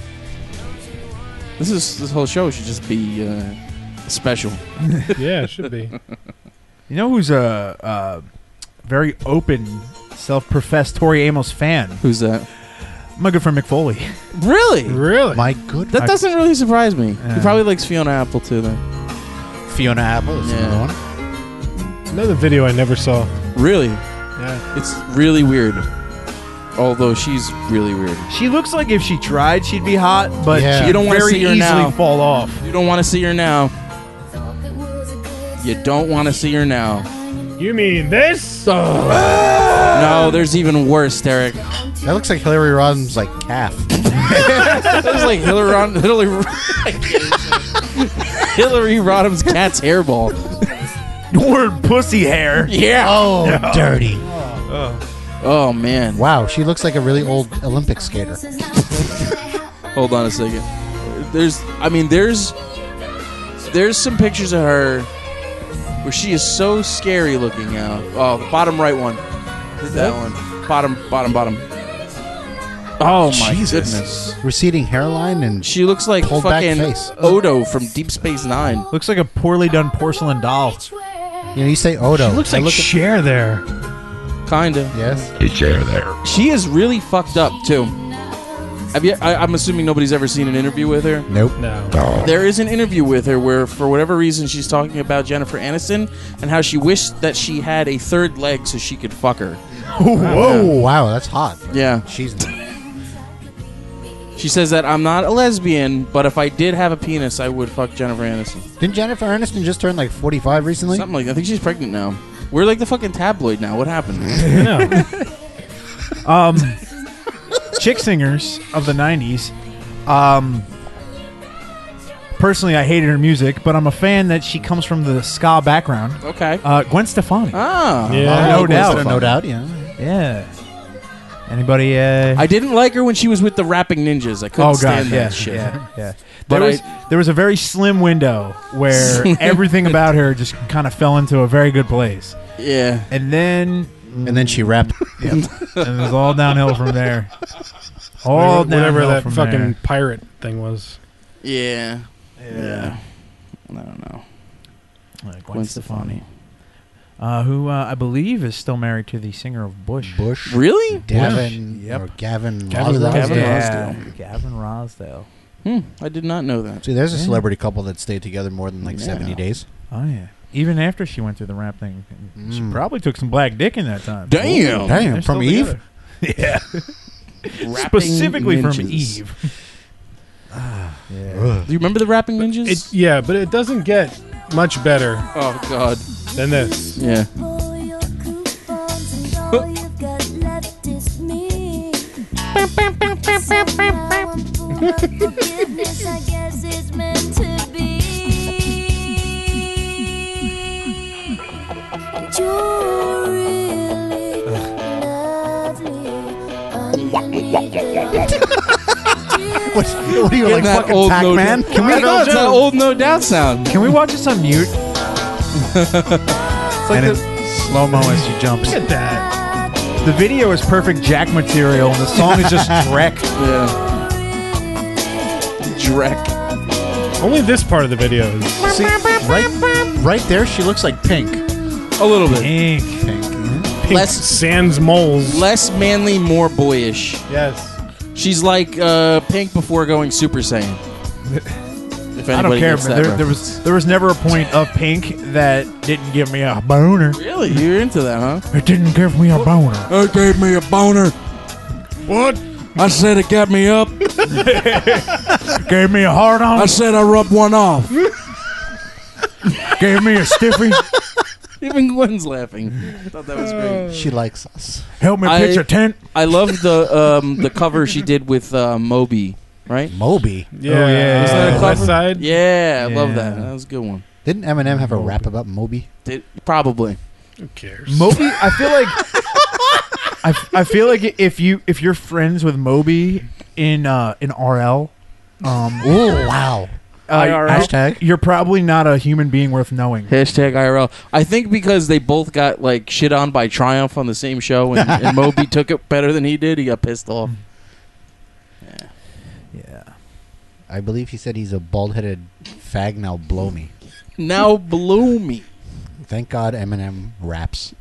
This is this whole show should just be uh, special. Yeah, it should be. You know who's a, a very open, self-professed Tori Amos fan? Who's that? My good friend Mick Foley. Really? Really? My good. That doesn't really surprise me. Yeah. He probably likes Fiona Apple too, then. Fiona Apple is Yeah. another one. Another video I never saw. Really? Yeah. It's really weird. Although she's really weird. She looks like if she tried, she'd be hot, but Yeah. she You don't wanna very see her easily now. fall off. You don't want to see her now. You don't want to see her now. You mean this? No, there's even worse, Derek. That looks like Hillary Rodham's like calf. That was like Hillary Rod- Hillary, Hillary Rodham's cat's hairball. Word pussy hair. Yeah. Oh, dirty. Oh man. Wow, she looks like a really old Olympic skater. Hold on a second. There's, I mean, there's, there's some pictures of her where she is so scary looking now. Oh, the bottom right one. Hit that one. Bottom, bottom, bottom. Oh my Jesus. goodness. Receding hairline and She looks like Pulled back fucking face. Odo from Deep Space Nine. Looks like a poorly done porcelain doll. you know, you say Odo. She looks I like look at- Cher there. Kinda. Yes. She is really fucked up too. Have you? I, I'm assuming nobody's ever seen an interview with her. Nope. No. There is an interview with her where, for whatever reason, she's talking about Jennifer Aniston and how she wished that she had a third leg so she could fuck her. Whoa. Wow, that's hot. Yeah. She's. She says that I'm not a lesbian, but if I did have a penis, I would fuck Jennifer Aniston. Didn't Jennifer Aniston just turn like forty-five recently? Something like that. I think she's pregnant now. We're like the fucking tabloid now. What happened? No. Um, chick singers of the nineties. Um, personally, I hated her music, but I'm a fan that she comes from the ska background. Okay. Uh, Gwen Stefani. Ah. Yeah. no Oh, doubt. No doubt, yeah. Yeah. Anybody? Uh, I didn't like her when she was with the Rapping Ninjas. I couldn't oh god, stand yeah, that shit. yeah, yeah. But There was there was a very slim window where everything about her just kind of fell into a very good place, Yeah. and then And then she rapped. yep, and it was all downhill from there. All whatever downhill that from fucking there. pirate thing was. Yeah. Yeah. Yeah. I don't know. Uh, Gwen, Gwen Stefani, Stefani. uh, who uh, I believe is still married to the singer of Bush. Bush. Really? Gavin. Yep. Or Gavin. Gavin Rosdale. Gavin yeah, Rosdale. Gavin Rosdale. Hmm. I did not know that. See, there's a Yeah. celebrity couple that stayed together more than like Yeah. seventy days. Oh yeah. Even after she went through the rap thing, she Mm. probably took some black dick in that time. Damn. Damn, They're from still Eve? together. Yeah. Rapping Specifically from Ninjas. Eve. yeah. Ugh. Do you remember the Rapping Ninjas? It, yeah, but it doesn't get much better oh God. than this. Yeah. all you've got left is me. Somehow I'm full of forgiveness, I guess it's meant to be. You're really lovely underneath the What, what are you, Getting like that fucking old Pac no Man? doubt- I know, it's that old no doubt sound. Can we watch this on mute? It's like and the- it's slow mo as she jumps. Look at that. The video is perfect Jack material, and the song is just Drek. Yeah. Drek. Only this part of the video is. See, right, right there, she looks like Pink. A little bit. Pink. Pink. Pink Less sans moles. Less manly, more boyish. Yes. She's like uh, Pink before going Super Saiyan. If I don't anybody care, gets man. that There, there was there was never a point of Pink that didn't give me a boner. Really? You're into that, huh? It didn't give me a boner. It gave me a boner. What? I said it got me up. Gave me a hard on. I said I rubbed one off. Gave me a stiffy. Even Gwen's laughing. I thought that was great. She likes us. Help me pitch a tent. I love the um, the cover she did with uh, Moby, right? Moby. Yeah. Oh, yeah. Was that a Uh, West Side? Yeah, I love Yeah. that. That was a good one. Didn't Eminem have a rap about Moby? Did, probably. Who cares? Moby, I feel like I, I feel like if you if you're friends with Moby in uh, in R L, um, Oh wow! uh, I R L? Hashtag. you're probably not a human being worth knowing. Hashtag I R L. I think because they both got like shit on by Triumph on the same show, and, and Moby took it better than he did. He got pissed off. Yeah. Yeah. I believe he said he's a bald-headed fag. Now blow me. Now blew me. Thank God Eminem raps.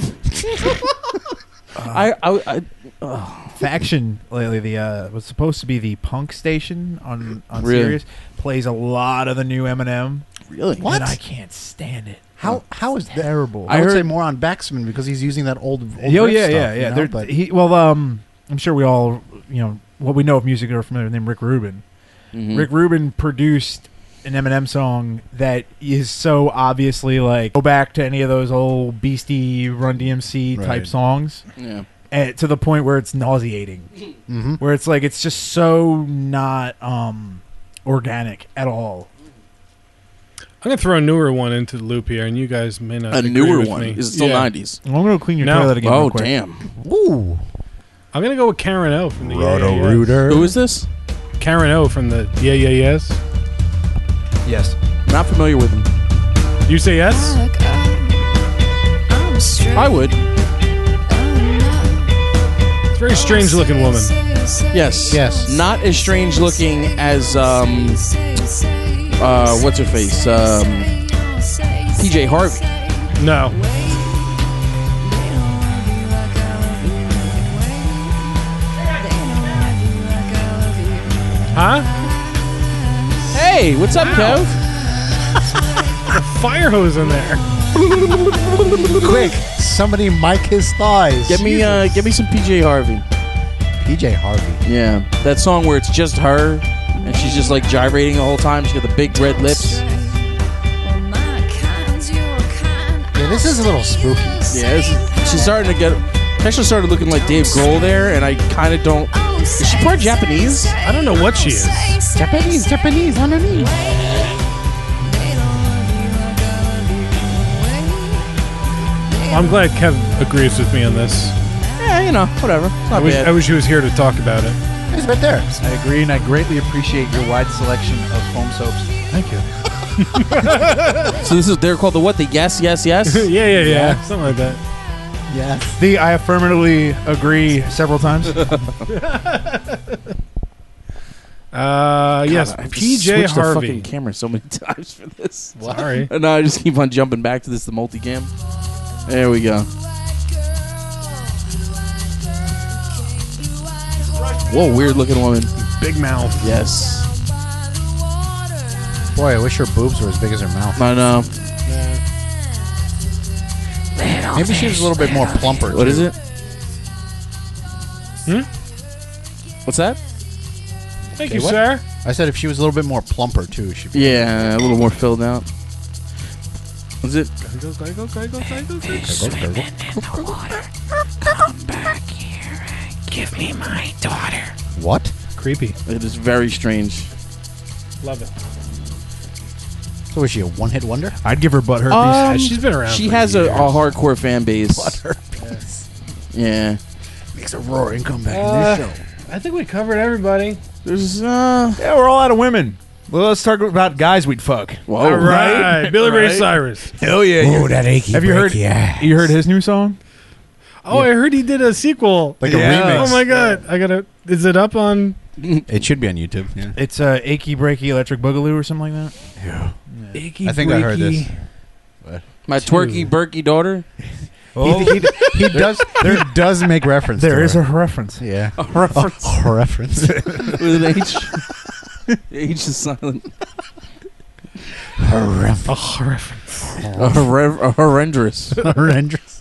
I I, I oh. Faction lately, the uh, was supposed to be the punk station on on Really? Sirius, plays a lot of the new Eminem. Really? What? And I can't stand it. How how is that? Terrible. I, I would say heard- more on Baxman because he's using that old. old Oh riff yeah, stuff, yeah, you yeah. know, They're- but he, well, um, I'm sure we all, you know, what we know of music are familiar with the name Rick Rubin. Mhm. Rick Rubin produced an Eminem song that is so obviously like go back to any of those old Beastie, Run D M C type Right. songs, Yeah. and to the point where it's nauseating, Mhm. where it's like it's just so not um organic at all. I'm gonna throw a newer one into the loop here, and you guys may not. A agree newer with one. me. Is it still Yeah. nineties? I'm gonna clean your No. toilet again. Oh real quick. damn! Ooh, I'm gonna go with Karen O from the Yeah Roto Yeah Yeahs. Rooter. Who is this? Karen O from the Yeah Yeah Yes. Yes. Not familiar with him. You say yes? I would. It's a very strange looking woman. Yes. Yes. Not as strange looking as um uh what's her face um P J Harvey. No. Huh? Hey, what's up, Kev? A fire hose in there. quick! Somebody mic his thighs. Get me uh get me some P J Harvey. P J Harvey. Yeah, that song where it's just her and she's just like gyrating the whole time. She's got the big red lips. Yeah, this is a little spooky. Yeah, this is, she's starting to get. She actually started looking like Dave Grohl there, and I kind of don't. Is she part Japanese? I don't know what she is. Japanese, Japanese, underneath. Well, I'm glad Kev agrees with me on this. Yeah, you know, whatever. It's I not wish, bad. I wish he was here to talk about it. He's right there. I agree, and I greatly appreciate your wide selection of foam soaps. Thank you. So this is they're called the what? The yes, yes, yes. yeah, yeah, yeah, Yeah. something like that. Yes. The I affirmatively agree several times. Uh, yes, God, I've P just J switched the Harvey. fucking camera so many times for this. Sorry. And now I just keep on jumping back to this, the multicam. There we go. Whoa, weird looking woman. Big mouth. Yes. Boy, I wish her boobs were as big as her mouth. I know. Maybe she was a little bit more plumper. What too. is it? Hmm? What's that? Thank Okay, you, what? sir. I said if she was a little bit more plumper too, she'd be. Yeah, a little more filled out. Was it? Go, go, go, go, go, go, go, go. Give me my daughter. What? Creepy. It is very strange. Love it. So is she a one-hit wonder? I'd give her butt herpes. Um, she's been around She for has a, years. a hardcore fan base. Butt herpes. Yeah. Makes a roaring comeback Uh, in this show. I think we covered everybody. There's uh. Yeah, we're all out of women. Well, let's talk about guys we'd fuck. Whoa. All right, Billy Ray Right? Cyrus. Hell yeah! Oh, you- that achy Have you heard? breaky ass. You heard his new song? Oh, I heard he did a sequel. Like Yeah. a remix. Oh my god! I gotta. Is it up on? It should be on YouTube. Yeah. It's uh, "Achy Breaky Electric Boogaloo" or something like that. Yeah. Achy I think I heard breaky. this. My twerky burky daughter. Oh, He, he, he does. He does make reference. there to is her. a reference. yeah. A reference A reference. with an H. The H is silent. A reference. Oh, reference. A, horre- a horrendous. Horrendous.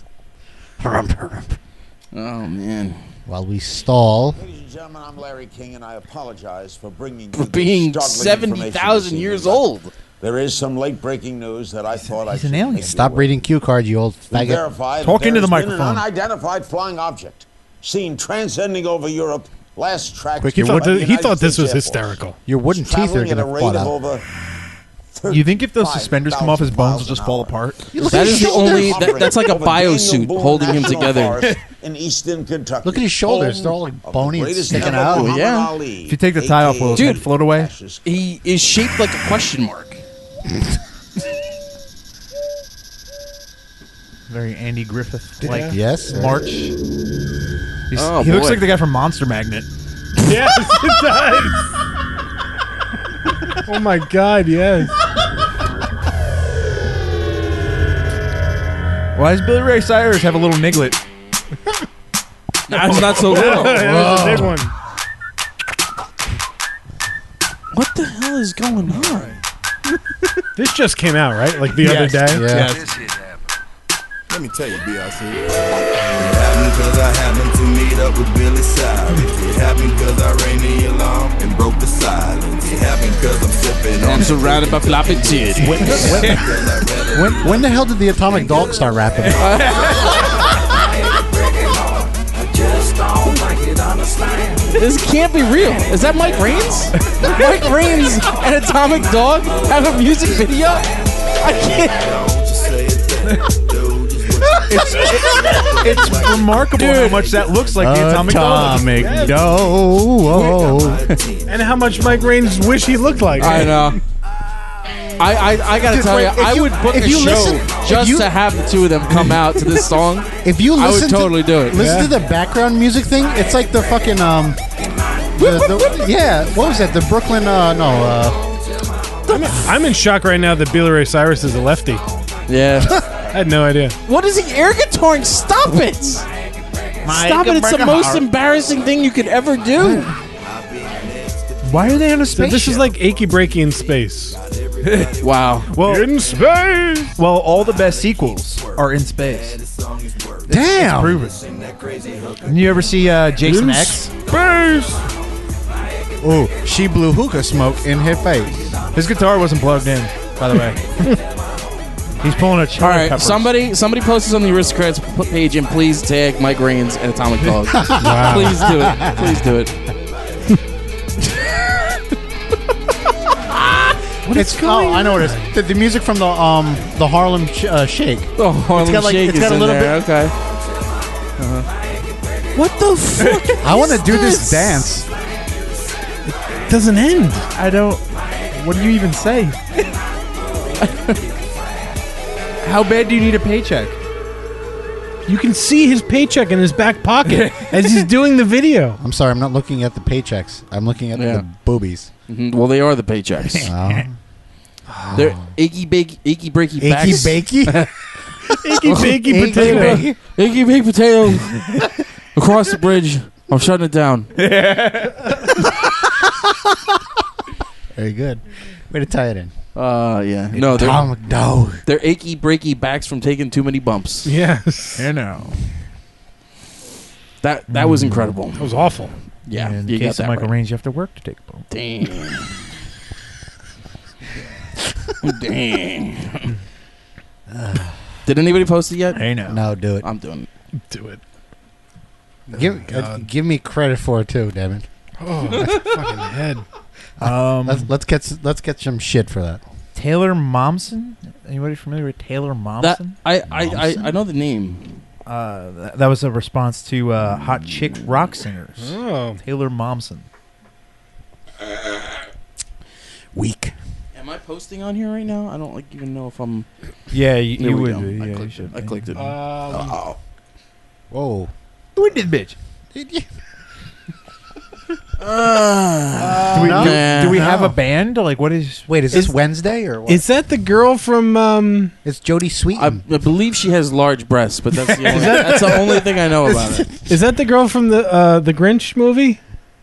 Oh man. While we stall. Ladies and gentlemen, I'm Larry King, and I apologize for bringing For you being this startling seventy information thousand this years evening. old. There is some late-breaking news that I thought I He's should an alien. make you Stop aware. reading cue cards, you old We faggot. verify that Talk there into the has been microphone. An unidentified flying object seen transcending over Europe. Last tracked. Quick, He you by thought, the th- he United thought this States was Air Force. hysterical. Your wooden teeth are Traveling at going a to rate fall of out. over You think if those suspenders come off his bones, will just fall apart? That is the only. That, that's like a biosuit holding him together. In Eastern Kentucky. Look at his shoulders. They're all like Home of bony the and greatest sticking ever, out. Muhammad Yeah. Ali, If you take the tie off, will his Dude. head float away? He is shaped like a question mark. Very Andy Griffith. Like Yes. March. He's, Oh, he looks boy. like the guy from Monster Magnet. Yes, it does. Oh my god! Yes. Why does Billy Ray Cyrus have a little niglet? That's not so Yeah, good. that's a big one. What the hell is going on? This just came out, right? Like the Yes. other day. Yeah. This shit happened. Let me tell you, B L C. It happened because I happened to meet up with Billy Cyrus. It happened because I rang the alarm and broke the silence. It happened because I'm sipping on. I'm surrounded by floppy titties. When, when the hell did the Atomic Dog start rapping? This can't be real. Is that Mike Raines? Mike Raines and Atomic Dog have a music video? I can't. It's, it, it's remarkable how much that looks like the Atomic Dog. Atomic Dog. And how much Mike Raines wish he looked like. I know. I, I, I gotta Dude, tell wait, you, if I you- would book if a you show listen- if just you- to have the two of them come out to this song. If you I listen would totally to, do it. Listen Yeah. to the background music thing. It's like the fucking um, the, the, yeah. What was that? The Brooklyn? Uh, no. Uh, I'm, I'm in shock right now that Billy Ray Cyrus is a lefty. Yeah. I had no idea. What is he air guitaring? Stop it! Stop it! It's the most embarrassing thing you could ever do. Why are they on a So spaceship? this is like achy breaky in space. Wow. well, In space. well, all the best sequels are in space. damn. Proven. Did you ever see uh, Jason In X? Space. Oh, she blew hookah smoke in her face. His guitar wasn't plugged in, by the way. He's pulling a All chili right, pepper. somebody, somebody post this on the Aristocrats p- page and please tag Mike Raines and Atomic Dog. Please do it. Please do it. What It's is going oh, I know what it is. The, the music from the um the Harlem sh- uh, Shake. Oh, Harlem got, like- Shake it's is got a in little there. bit- Okay. Uh-huh. What the fuck? I want to is do this dance. It doesn't end. I don't. What do you even say? How bad do you need a paycheck? You can see his paycheck in his back pocket as he's doing the video. I'm sorry, I'm not looking at the paychecks. I'm looking at Yeah. the boobies. Mhm, Well, they are the paychecks. Oh. They're achy, bakey, achy, breaky Achy backs. bakey. Achy bakey Achy potato. bakey. Achy, baked potato. Across the bridge. I'm shutting it down. Very good. Way to tie it in. Uh, yeah. No, they're, Atomic Dog. they're achy, breaky backs from taking too many bumps. Yes. You know. That that was incredible. That was awful. Yeah, In you got case of that Michael right. Raines, you have to work to take a bone. Damn. Damn. Did anybody post it yet? Hey, no. No, do it. I'm doing it. Do it. Give Oh, uh, God. give me credit for it too, damn it. Oh, my fucking head. Um, let's let's get s- let's get some shit for that. Taylor Momsen. Anybody familiar with Taylor Momsen? That I, I, I, I know the name. Uh, th- that was a response to uh, hot chick rock singers. Oh. Taylor Momsen. Weak. Am I posting on here right now? I don't like even know if I'm. Yeah, you, There you we would go. be. I Yeah, you clicked should it. I be. clicked it. Um, Whoa. Who did bitch? Uh, do we, do, nah. do we have No. a band? Like, what is? Wait, is this Is- Wednesday or what? Is that the girl from? Um, it's Jodie I, Sweetin. I believe she has large breasts, but that's the only, that's the only thing I know about it. is that the girl from the uh, the Grinch movie?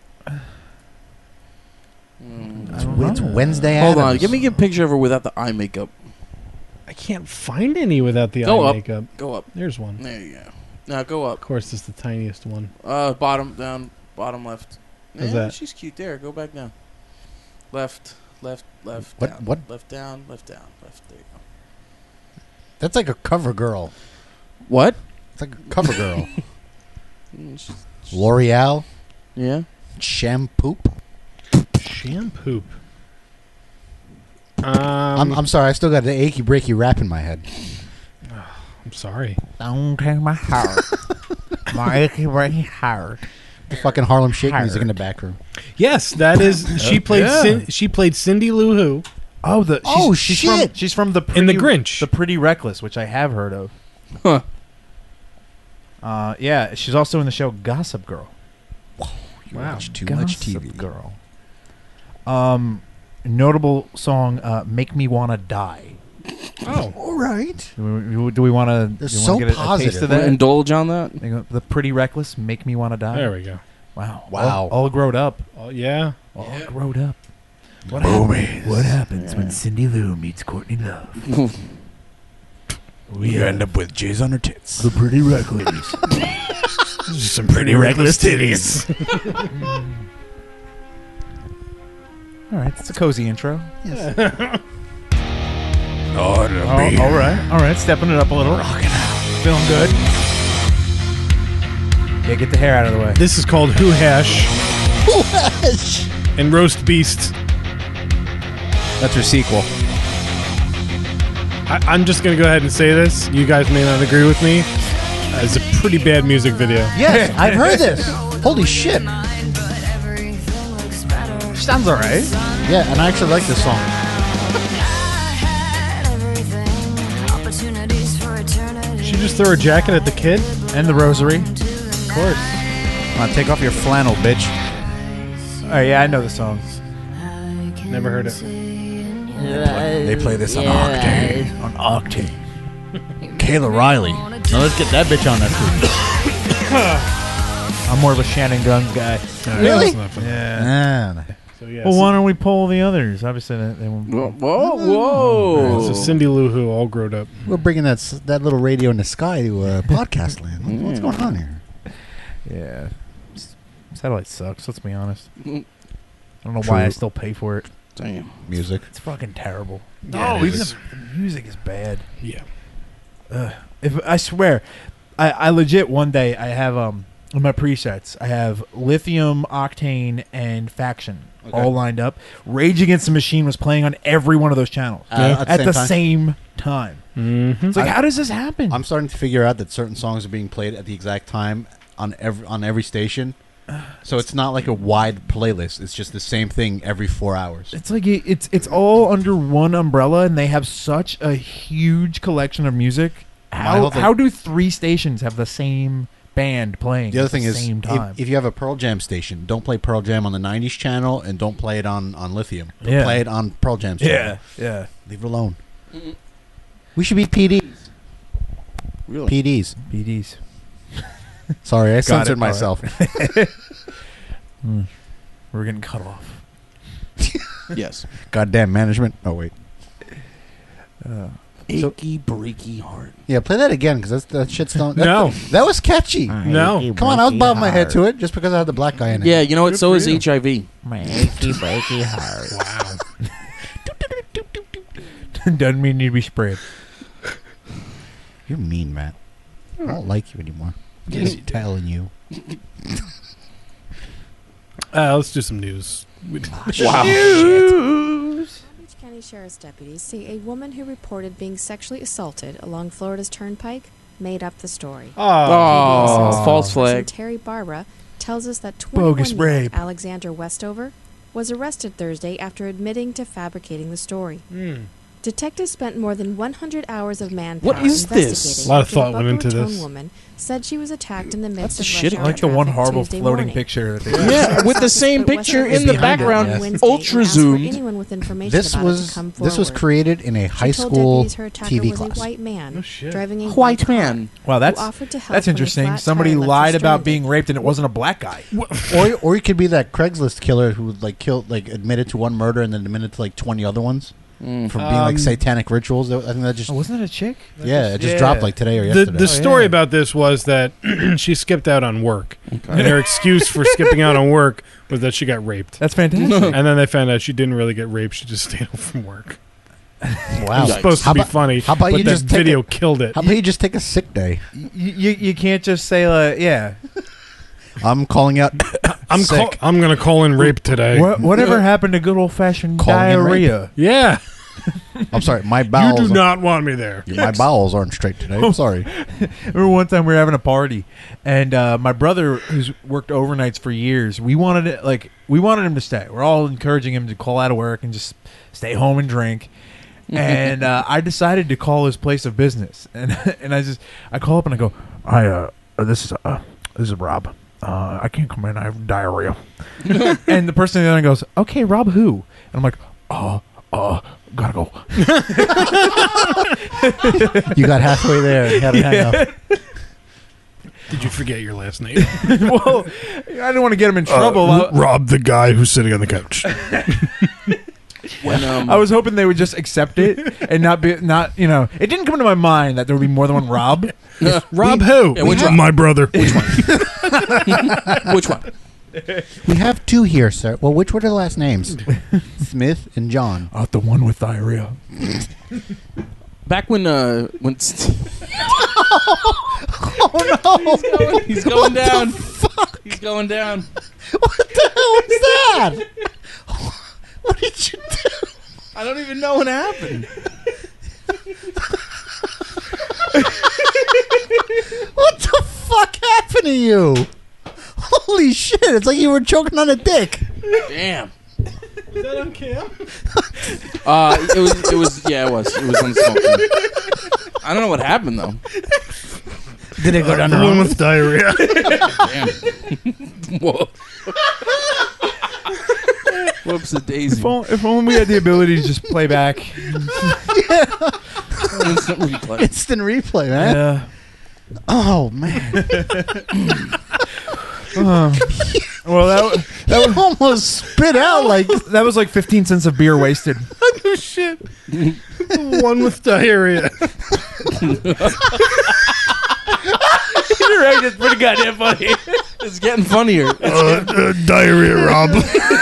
It's, it's Wednesday. Hold on, Addams. give me a picture of her without the eye makeup. I can't find any without the Go eye up. makeup. Go up. There's one. There you go. Now go Of up. course, it's the tiniest one. Uh, bottom down, bottom left. How's Yeah, that? she's cute. There, go back down. Left, left, left. What- Down. what? Left down, left down, left. There you go. That's like a cover girl. What? It's like a cover girl. Mm, she's- L'Oreal. Yeah. Shampoo. Shampoo. Um, I'm I'm sorry. I still got the achy breaky rap in my head. I'm sorry. Don't take my heart. my achy breaky heart. The fucking Harlem Shake Hard. music in the back room. Yes, that is. She played. Yeah. Cin- she played Cindy Lou Who. Oh, the she's, Oh, she's shit. From, she's from the pretty, In The Grinch. the Pretty Reckless, which I have heard of. Huh. Uh, yeah, she's also in the show Gossip Girl. You Wow. watch too Gossip much T V. Girl. Um, notable song, uh, "Make Me Wanna Die." Oh, All right. Do we, do we want to? They're so get a, a positive. taste of Wanna that? indulge on that? They go, the Pretty Reckless, "Make Me Wanna Die." there we go. Wow, Wow. all, all grown up. Oh yeah. All grown up. What, Boomies. happens, what happens when Cindy Lou meets Courtney Love? We end up with J's on her tits. The Pretty Reckless. Some pretty reckless titties. All right, that's a cozy intro. Yes. Oh, all right, all right, stepping it up a little. Rocking out, feeling good. Yeah, get the hair out of the way. This is called Who Hash. And Roast Beast. That's her sequel. I, I'm just gonna go ahead and say this. You guys may not agree with me. Uh, it's a pretty bad music video. Yes, I've heard this. Holy shit. Sounds all right. Yeah, and I actually like this song. She just threw her jacket at the kid. And the rosary. Of course. Come on, take off your flannel, bitch. Oh yeah, I know the song. Never heard it. They play this on Octane. On Octane. Kayla Riley. Now let's get that bitch on that I'm more of a Shannon Guns guy. Really? That's not Yeah. Man. So yeah. Well, so, why don't we pull the others? Obviously, they, they won't. Whoa, whoa! whoa. so Cindy Lou Who all grown up. We're bringing that s- that little radio in the sky to uh, podcast land. What- What's going on here? Yeah. S- Satellite sucks. Let's be honest. Mm. I don't know why I True. still pay for it. Damn. Music. It's fucking terrible. Yeah, no, it even is. the, the music is bad. Yeah. Ugh. If I swear, I, I legit one day I have um in my presets I have Lithium, Octane, and Faction Okay. all lined up. Rage Against the Machine was playing on every one of those channels Uh, at the time? same time. Mm-hmm. It's like, I- how does this happen? I'm starting to figure out that certain songs are being played at the exact time on every on every station. So it's not like a wide playlist. It's just the same thing every four hours. It's like it, it's it's all under one umbrella, and they have such a huge collection of music. My How whole thing- how do three stations have the same band playing? The other at thing the is, same if, time? if you have a Pearl Jam station, don't play Pearl Jam on the nineties channel, and don't play it on, on Lithium. But Yeah. Play it on Pearl Jam's channel. yeah, yeah. Leave it alone. Mm-mm. We should be P Ds. Really? P Ds. B Ds. Sorry, I Got censored it, myself. Mm. We're getting cut off. Yes. Goddamn management. Oh, wait. Uh, Achy breaky heart. Yeah, play that again, because that shit's not... That, No. That was catchy. No. Come on, I was bobbing my head to it just because I had the black guy in it. Yeah, you know what? Good So for is you. H I V. My achy breaky heart. Wow. doesn't mean you need to be sprayed. You're mean, Matt. I don't like you anymore. Yes, telling you. Uh, let's do some news. Wow. News. Palm Beach County Sheriff's deputies say a woman who reported being sexually assaulted along Florida's Turnpike made up the story. Oh, false flag. Terry Barbara tells us that Bogus twenty-one-year-old rape. Alexander Westover was arrested Thursday after admitting to fabricating the story. Mm. Detectives spent more than one hundred hours of manpower What is investigating. this? A lot of after the thought went Boca into Raton this. Woman said she was attacked in the midst That's the of shit rush I hour like the one traffic horrible Tuesday floating morning. picture that they Yeah, with the same picture in the background, ultra zoomed. This was this was created in a high school T V was class. a white man Oh, shit. driving a White car man. Wow, that's who offered to help that's when a interesting. flat Somebody tire left her lied about stranded. being raped and it wasn't a black guy. or or you could be that Craigslist killer who like killed like admitted to one murder and then admitted to like twenty other ones Mm. for being like Um, satanic rituals. I think that just Oh, wasn't it a chick? That yeah, just- it just yeah. dropped like today or The, yesterday. the Oh, story yeah. about this was that she skipped out on work. And her excuse for skipping out on work was that she got raped. That's fantastic. And then they found out she didn't really get raped. She just stayed home from work. wow, It was supposed to How be about- funny, how about but you that just take video a- killed it. How about you just take a sick day? you, you you can't just say like yeah. I'm calling out. I'm sick. call, I'm gonna call in rape today. What, whatever happened to good old fashioned Calling in rape. diarrhea? Yeah, I'm sorry, my you bowels. do not want me there. My bowels aren't straight today. I'm sorry. Remember one time we were having a party, and uh, my brother, who's worked overnights for years, we wanted it like we wanted him to stay. We're all encouraging him to call out of work and just stay home and drink. And uh, I decided to call his place of business, and and I just I call up and I go, I uh this is uh this is Rob. Uh, I can't come in. I have diarrhea. And the person on the other end goes, okay, Rob, who? And I'm like, uh, uh, gotta go. You got halfway there. You had to hang up. Did you forget your last name? Well, I didn't want to get him in trouble. Uh, Rob, the guy who's sitting on the couch. When, um, I was hoping they would just accept it and not be not you know. It didn't come to my mind that there would be more than one Rob. Rob who? Yeah, which one? My brother. Which one? We have two here, sir. Well, which were the last names? Smith and John. Uh, the one with diarrhea. Back when uh when St- Oh no! he's going, he's going down. He's going down. What the hell was that? What did you do? I don't even know what happened. What the fuck happened to you? Holy shit! It's like you were choking on a dick. Damn. Is that on cam? Uh, it was. It was. Yeah, it was. It was unspoken. I don't know what happened though. Did it go down The the one wrong? with diarrhea. Damn. Whoa. Whoops, a daisy. If, only, if only we had the ability to just play back. Instant replay. Instant replay, man. Yeah. Oh man! Uh, well, that that was almost spit out like that was like fifteen cents of beer wasted. Oh shit! The one with diarrhea. You're right. It's pretty goddamn funny. It's getting funnier. It's Uh, getting- uh, diarrhea, Rob.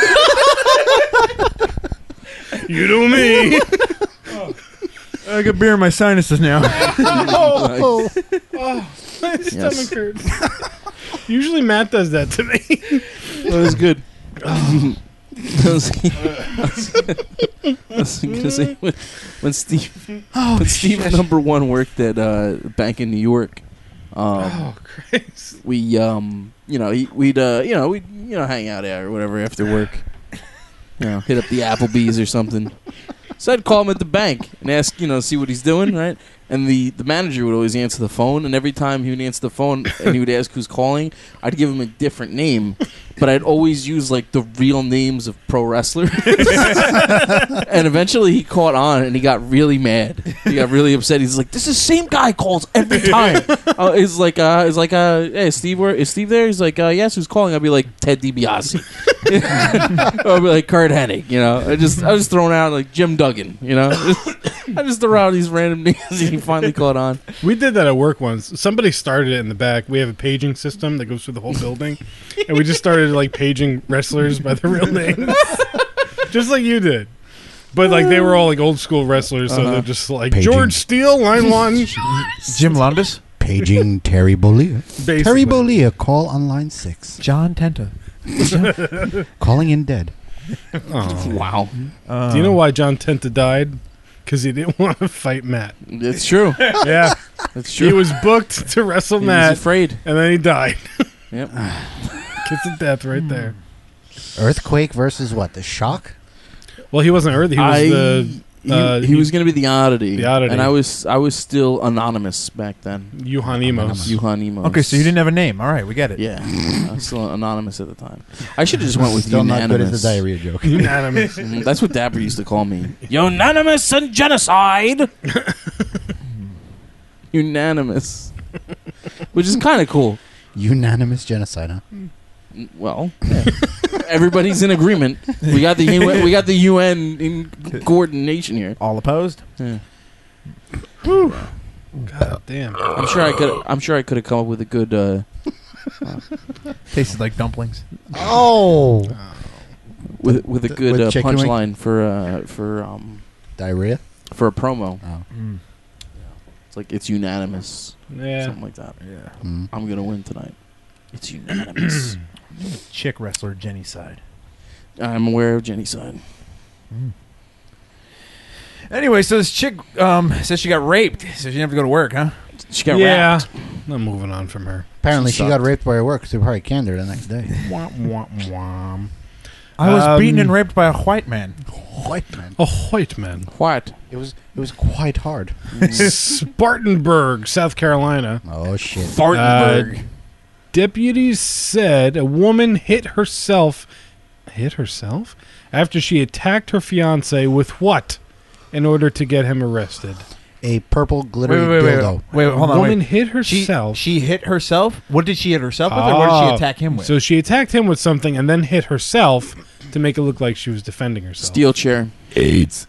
You know me. I got beer in my sinuses now. Oh, oh, my Yes. stomach hurts. Usually Matt does that to me. That was good. I was, I was gonna say when, when Steve, Oh, when Steve shit. number one worked at uh, bank in New York. Um, Oh, Christ. we um, you know, he, we'd uh, you know, we'd you know, hang out there or whatever after work. You know, hit up the Applebee's or something. So I'd call him at the bank and ask, you know, see what he's doing, right? And the, the manager would always answer the phone, and every time he would answer the phone and he would ask who's calling, I'd give him a different name, but I'd always use like the real names of pro wrestlers. And eventually he caught on and he got really mad. He got really upset. He's like, "This is the same guy calls every time." uh, he's like, uh, he's like, uh, "Hey, Steve, where is Steve there?" He's like, uh, "Yes, who's calling?" I'd be like, "Ted DiBiase." Or I'd be like, "Kurt Hennig." You know, I just I was throwing out like Jim Duggan. You know, I just throw out these random names and he finally caught on. We did that at work once. Somebody started it in the back. We have a paging system that goes through the whole building, and we just started like paging wrestlers by the real names, just like you did. But like they were all like old school wrestlers, so Uh-huh. they're just like Paging. George Steele, line one. Jim Lundis. Paging Terry Bollea. Basically. Terry Bollea, call on line six. John Tenta. Calling in dead. Oh. Wow. Do you know why John Tenta died? Because he didn't want to fight Matt. It's true. Yeah. It's true. He was booked to wrestle He Matt. was afraid. And then he died. Yep. Kiss of death right there. Earthquake versus what? The Shock? Well, he wasn't Earth. He was I, the... He, Uh, he was going to be the oddity. The oddity. And I was I was still anonymous back then. Euronymous. Euronymous. Okay, so you didn't have a name. All right, we get it. Yeah. I was still anonymous at the time. I should have just went with Still not unanimous. good at the diarrhea joke. Unanimous. Mhm, that's what Dapper used to call me. Unanimous and genocide. Unanimous. Which is kind of cool. Unanimous genocide, huh? Well, yeah. Everybody's in agreement. We got the U N, we got the U N in coordination here. All opposed? Yeah. God damn. I'm sure I could. I'm sure I could have come up with a good. Uh, uh, Tasted like dumplings. Oh. with with a good With uh, chicken wing? punchline for uh, for um, Diarrhea? for a promo. Oh. Mm. It's like it's unanimous. Yeah. Something like that. Yeah. Mm. I'm gonna win tonight. It's unanimous. Chick wrestler Jenny side. I'm aware of Jenny's side. Mm. Anyway, so this chick um, says she got raped, so she didn't have to go to work, huh? She got yeah. wrapped. I'm moving on from her. Apparently, she, She got sucked. raped by her work, so they probably canned her the next day. Womp, womp, womp. I was Um, beaten and raped by a white man. White man. A white man. What? It was it was quite hard. Spartanburg, South Carolina. Oh shit. Spartanburg. Uh, deputies said a woman hit herself. Hit herself? After she attacked her fiance with what? In order to get him arrested. A purple glittery Wait, wait, wait, dildo. wait, wait, hold a on. woman wait. hit She, herself. she hit herself? What did she hit herself with, or what did Ah, she attack him with? So she attacked him with something and then hit herself to make it look like she was defending herself. Steel chair. AIDS.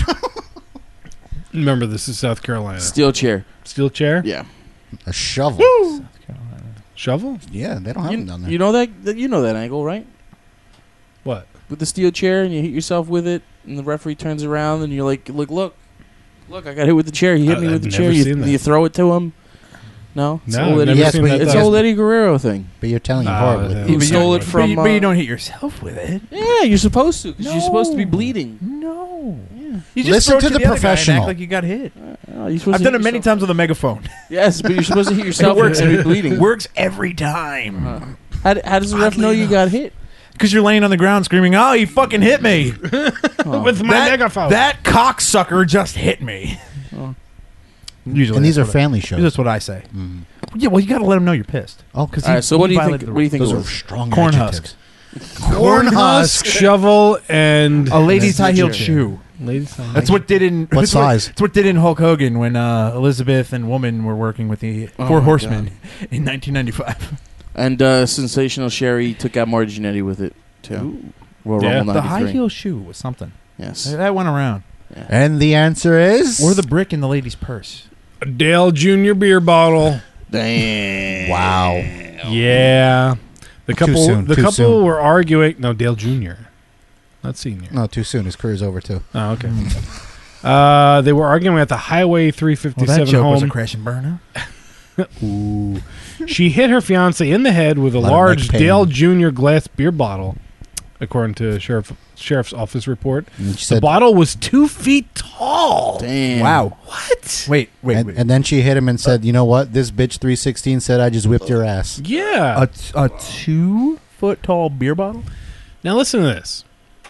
Remember, this is South Carolina. Steel chair. Steel chair? Yeah. A shovel. Woo! Shovel? Yeah, they don't have them down You, there. you know that, that you know that angle, right? What? With the steel chair, and you hit yourself with it, and the referee turns around, and you're like, "Look, look, look! I got hit with the chair. He hit I- me with I've the never chair." You, seen that. you throw it to him. No, it's No, old I've Eddie, never Yes, seen but that. you- it's done. old Eddie Guerrero thing. But you're telling it Ah, horribly. yeah. He But stole you- it from. but, you, but uh, you don't hit yourself with it. Yeah, you're supposed to, because you're supposed to be No. bleeding. No. Yeah. You just Listen throw it to to the the other guy and professional. act like you got hit. Oh, you're supposed I've to done hit it many yourself. times with a megaphone. Yes, but you're supposed to hit It yourself works. and be bleeding. Works every time. Uh, how, d- how does the ref Oddly know you enough. got hit? Because you're laying on the ground screaming, "Oh, he fucking hit me!" Oh. With my that, megaphone. That cocksucker just hit me. Oh. Usually, And these that's are what I- family shows. That's what I say. Mm. Yeah, well, you got to let him know you're pissed. Oh, Because All right, so what do you think? What do you think those it are was? strong Corn adjectives. Corn husk, shovel, and A lady's high heeled chair. shoe. Ladies high That's what did in What that's size? That's what did in Hulk Hogan when uh, Elizabeth and Woman were working with the Oh Four my Horsemen in nineteen ninety-five. And uh, Sensational Sherry took out Marty Jannetty with it too. Royal Yeah. Rumble The high ninety-three. heel shoe was something. Yes. That went around. And the answer is Or the brick in the lady's purse. A Dale Junior beer bottle. Damn. Wow. Yeah. The couple soon, the too couple soon. were arguing. No, Dale Junior Not senior. No, too soon. His career's over too. Oh, okay. Uh, they were arguing at the Highway three Well, fifty-seven that joke home. was a crash and burn. Huh? Ooh. She hit her fiance in the head with a Let him large make pain. Dale Junior glass beer bottle, according to sheriff sheriff's office report. And she The said, bottle was two feet tall. Damn. Wow. What? Wait, wait, and, wait. and then she hit him and said, "You know what? This bitch three sixteen said I just whipped your ass." Yeah. a, t- a two foot tall beer bottle? Now listen to this.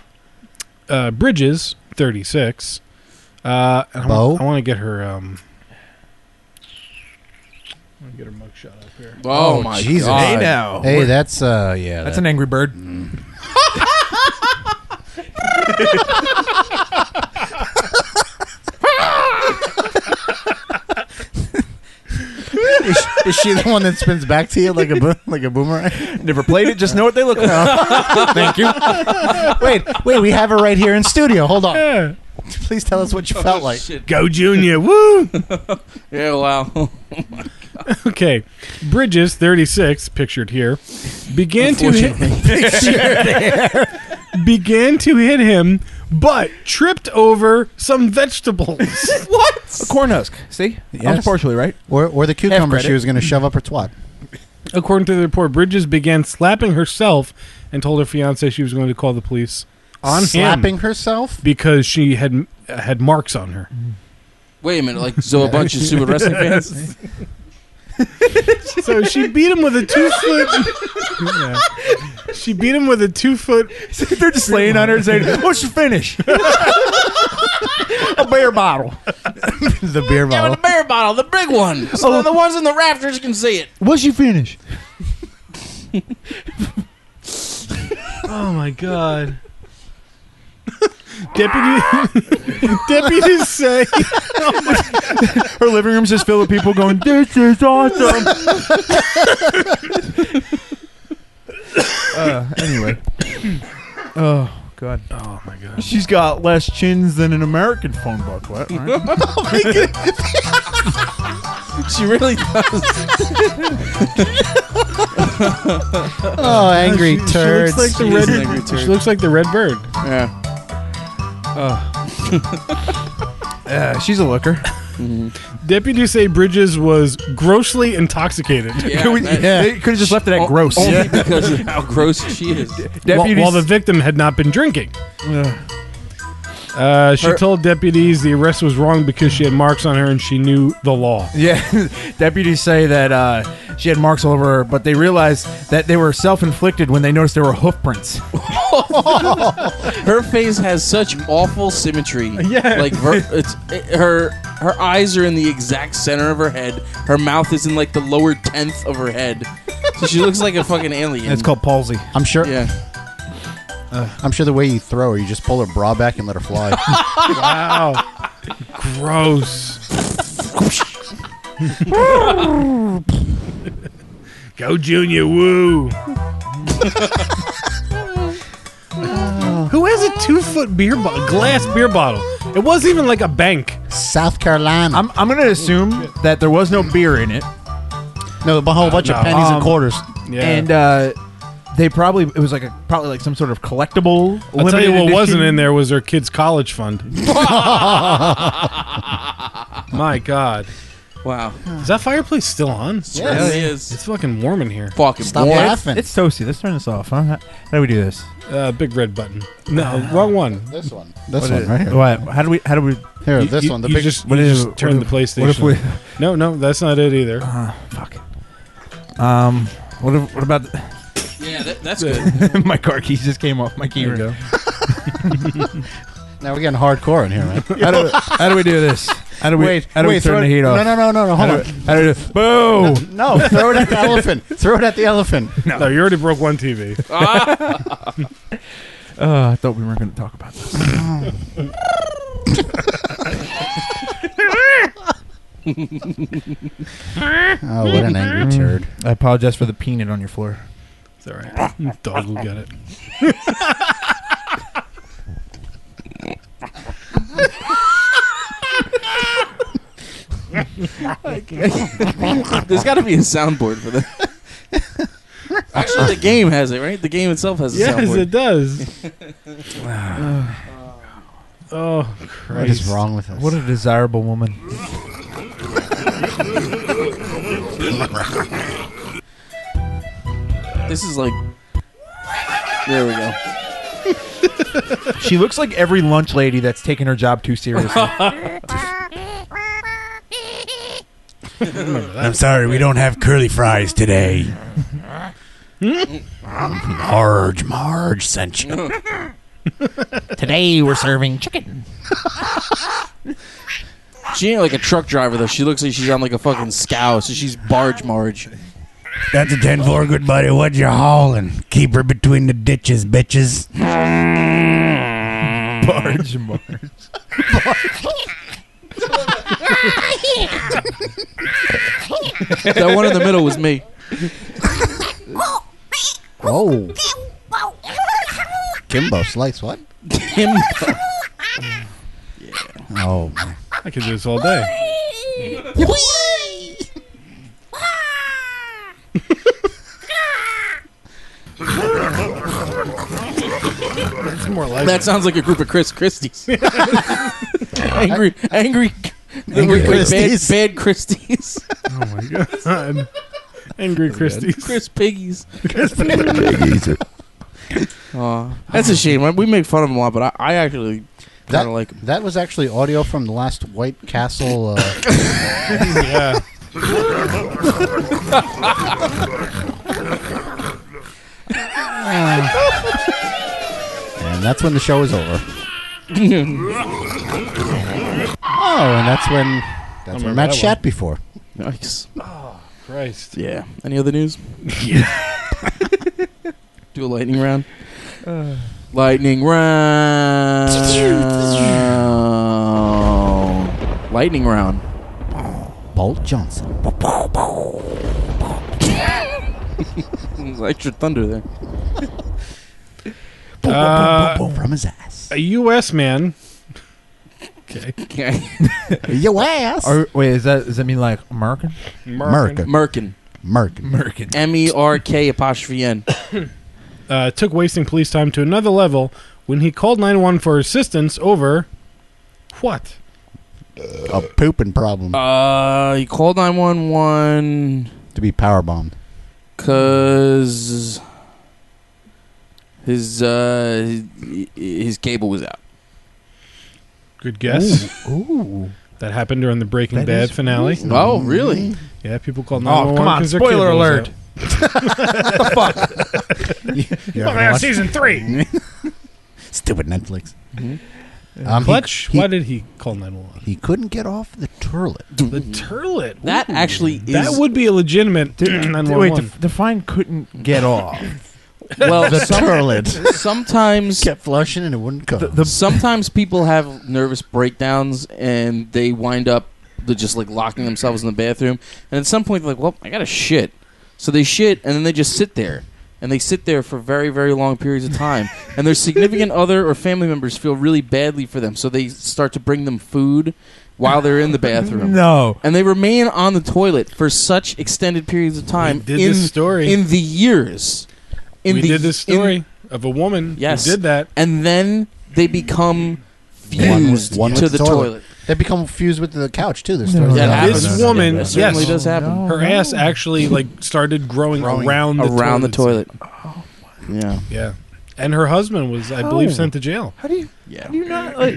Uh, Bridges, thirty-six. Uh, and I Bo? want, I want to get her. Um, I want to get her mugshot up here. Oh, Oh, my Jesus. God. Hey now. Hey, that's uh, yeah. That's that- an angry bird. is, she, is she the one that spins back to you like a bo- like a boomerang? Never played it, just know what they look like. Thank you. wait, wait, we have her right here in studio. Hold on. Yeah. Please tell us what you felt like. Shit. Go Junior. Woo! Yeah, wow. Okay. Bridges, thirty-six, pictured here, began to hit, began to hit him but tripped over some vegetables. What? A corn husk. See? I was Yes. partially right. Or, or the cucumber credit. she was going to shove up her twat. According to the report, Bridges began slapping herself and told her fiance she was going to call the police on Slapping him herself? because she had had marks on her. Wait a minute, like so a bunch of super wrestling fans. So she beat him with a two foot. Yeah. She beat him with a two foot. They're just laying on her and saying, "What's your finish?" A beer bottle. The beer Yeah, bottle. the beer bottle, the big one. So Oh. the ones in the rafters can see it. What's your finish? Oh my god. Deputy deputies say Her living room's just filled with people going, "This is awesome." uh, anyway. Oh god. Oh my god. She's got less chins than an American phone book. What? Right? She really does. Oh, angry she, turds. She looks like the She red is an angry turd. She looks like the red bird. Yeah. Uh, she's a looker. Deputies say Bridges was grossly intoxicated. Yeah, Could we- that- They could have just left it at O- gross. Only Yeah. because of how gross she is. While, Deputies. while the victim had not been drinking. Ugh. Uh, she Her- told deputies the arrest was wrong because she had marks on her and she knew the law. Yeah, deputies say that uh, she had marks all over her, but they realized that they were self-inflicted when they noticed there were hoof prints. Her face has such awful symmetry. Yeah. Like ver- it's it, her her eyes are in the exact center of her head. Her mouth is in like the lower tenth of her head. So she looks like a fucking alien. It's called palsy. I'm sure. Yeah. I'm sure the way you throw her, you just pull her bra back and let her fly. Wow. Gross. Go Junior, woo. Who has a two foot beer bottle, glass beer bottle? It wasn't even like a bank. South Carolina. I'm, I'm going to assume that there was no beer in it. no, a whole bunch no. of pennies Um, and quarters. Yeah. And uh, they probably, it was like a probably like some sort of collectible. I'll tell you limited what wasn't edition. in there was her kid's college fund. My God. Wow. Is that fireplace still on? It really is. It's fucking warm in here. Fucking Stop warm. laughing. It's toasty. Let's turn this off. Huh? How, how do we do this? Uh, big red button. No, wrong one. This one. This What one is- right here. What? How do we? How do we? Here, You- this you- one. The you big. just, what you is- just turn the what if- PlayStation. what if we- No, no, that's not it either. Uh, fuck. Um. What? if- What about? The, Yeah, that, that's good. my car keys just came off my key There you ring. go. Now we're getting hardcore in here, man. How do, how do we do this? How do we? Wait, how do wait, we turn throw the it- heat off? No, no, no, no, no. How Hold do, on. how do? Boo! No, throw it at the elephant. Throw it at the elephant. No, you already broke one T V. Uh, I thought we weren't going to talk about this. Oh, what an angry turd. I apologize for the peanut on your floor. It's all right. Dog will get it. There's got to be a soundboard for that. Actually, the game has it, right? The game itself has a Yes, soundboard. it does. Oh, Christ. What is wrong with us? What a desirable woman. This is like. There we go. She looks like every lunch lady that's taking her job too seriously. I'm sorry, we don't have curly fries today. Marge, Marge sent you. Today we're serving chicken. She ain't like a truck driver though. She looks like she's on like a fucking scow, so she's barge Marge. That's a ten four, good buddy. What you hauling? Keep her between the ditches, bitches. Barge Marge. That one in the middle was me. Oh. Kimbo Slice, what? Kimbo. Oh, man. I could do this all day. It's more like that it. sounds like a group of Chris Christies. angry, angry, Angry wait, Christies. Bad, bad Christies. Oh my god. Angry Christies. Chris Piggies. Chris Piggies. Aw, that's a shame. We make fun of them a lot, but I, I actually That, kind of like 'em. that was actually audio from the last White Castle. Uh, Yeah. and that's when the show is over. Oh, and that's when that's when remember Matt that shat one. before. Nice. Oh, Christ. Yeah. Any other news? Do a lightning round. Uh. Lightning round. Lightning round. Bolt Johnson. Extra thunder there. Uh, From his ass. A U S man. Okay. Okay. Your ass. Or, wait, is that does that mean like American? Merkin. Merkin. Merkin. American. M E R K apostrophe N. Uh, took wasting police time to another level when he called nine one one for assistance over what? A pooping problem. Uh, he called nine one one to be power bombed. Cause his uh his, his cable was out. Good guess. Ooh. Ooh. That happened during the Breaking That Bad is finale. reasonable. Oh, really? Yeah, people called Oh, nine one one. come on! 'cause their Spoiler cable was alert! out. What the fuck? You Look ever at watch- season three. Stupid Netflix. Mm-hmm. Um, he- Clutch. he- Why did he call nine one one? He couldn't get off the turlet. The turlet. That Ooh. actually is That would be a legitimate nine one Wait, one. def- define couldn't get off. well The some- turlet. Sometimes Kept flushing and it wouldn't come. The- the- sometimes people have nervous breakdowns and they wind up they're just like locking themselves in the bathroom, and at some point they're like, well, I gotta shit, so they shit and then they just sit there and they sit there for very very long periods of time, and their significant other or family members feel really badly for them, so they start to bring them food while they're in the bathroom. No. And they remain on the toilet for such extended periods of time. We did in, this story. in the years. In we the, did this in- story of a woman Yes. who did that. and then they become One with- fused one to with the the toilet. toilet. They become fused with the couch too. There's No. stories That about happens. This that. woman, That certainly yes, does happen. No. her ass actually like started growing, Growing around the Around the toilet seat. toilet. Yeah. Yeah, and her husband was, I believe, How? sent to jail. How do you? Yeah. How do you not like?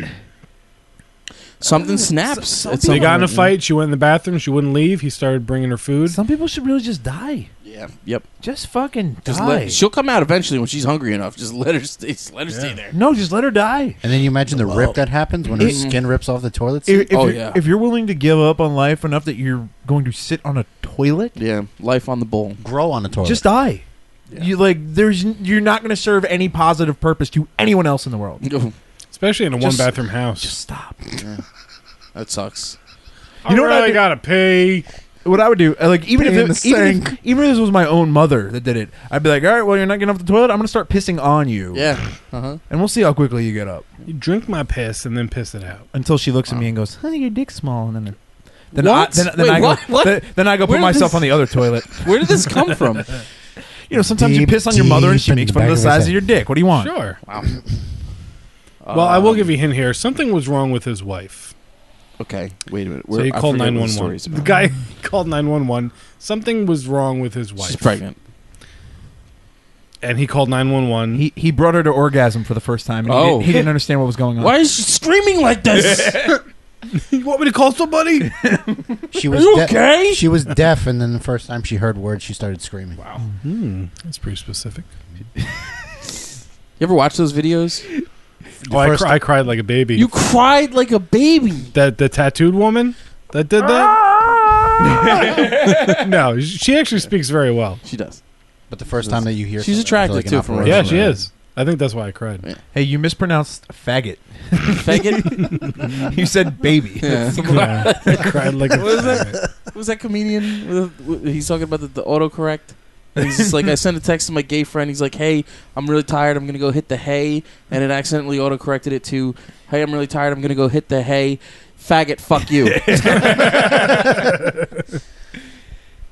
Something snaps. some at They some got in a point, fight. She went in the bathroom. She wouldn't leave. He started bringing her food. Some people should really just die. Yeah. Yep. Just fucking Just die. let, she'll come out eventually when she's hungry enough. Just let her stay. Just let her stay Yeah. there. no, just let her die. And then you imagine the rip that happens when her It- skin rips off the toilet If, seat. if Oh, you're, yeah. if you're willing to give up on life enough that you're going to sit on a toilet, Yeah. Life on the bowl. Grow on the toilet. just die. Yeah. You like there's n- you're not going to serve any positive purpose to anyone else in the world. Especially in a Just- one-bathroom house. Just stop. That sucks. You know what I really gotta pay? What I would do, uh, like even Pee if, in it, the even, sink. if even if this was my own mother that did it, I'd be like, all right, well, you're not getting off the toilet. I'm going to start pissing on you. Yeah. Uh huh. And we'll see how quickly you get up. You drink my piss and then piss it out. Until she looks at Wow. me and goes, "Honey, your dick's small." And then, then What? I then, then Wait, I go, what? What? Then, then I go Where put did myself this- on the other toilet. Where did this come from? You know, sometimes you Deep, piss on your mother and she deep in makes the fun of back the of his size head. of your dick. What do you want? Sure. Wow. Well, I will Um, give you a hint here. Something was wrong with his wife. Okay. Wait a minute. So We're- he I called forget what nine the one one. story's The about. guy called nine one one. Something was wrong with his wife. She's pregnant. And he called nine one one. He he brought her to orgasm for the first time. And he, Oh. didn't, he didn't understand what was going on. Why is she screaming like this? You want me to call somebody? She was Are you de- okay? She was deaf, and then the first time she heard words, she started screaming. Wow. Hmm, that's pretty specific. You ever watch those videos? Oh, I, first- cry, I cried like a baby. You cried like a baby. that the tattooed woman that did that? No, she actually speaks very well. She does. But the first time that you hear, She's something, I feel attractive, like an too, from operation. Yeah, she is. I think that's why I cried. Yeah. Hey, you mispronounced faggot. Faggot. You said baby. Yeah. Yeah, I cried like a What was that? faggot. What was that comedian? with- with- He's talking about the, the autocorrect. And he's just like, I sent a text to my gay friend. He's like, hey, I'm really tired. I'm going to go hit the hay. And it accidentally autocorrected it to, hey, I'm really tired. I'm going to go hit the hay. Faggot, fuck you.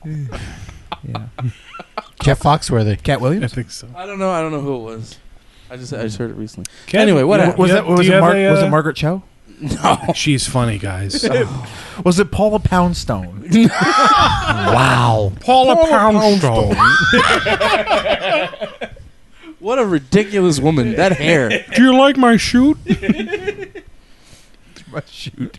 Yeah. Jeff Foxworthy. Cat I Williams. think so. I don't know. I don't know who it was. I just I just heard it recently. Kevin, anyway, what you- happened? Was you that have- was do it, you have Mar- a, was uh, it Margaret Cho? No. She's funny, guys. Was it Paula Poundstone? Wow. Paula Poundstone. What a ridiculous woman. That hair. Do you like my shoot? My shoot.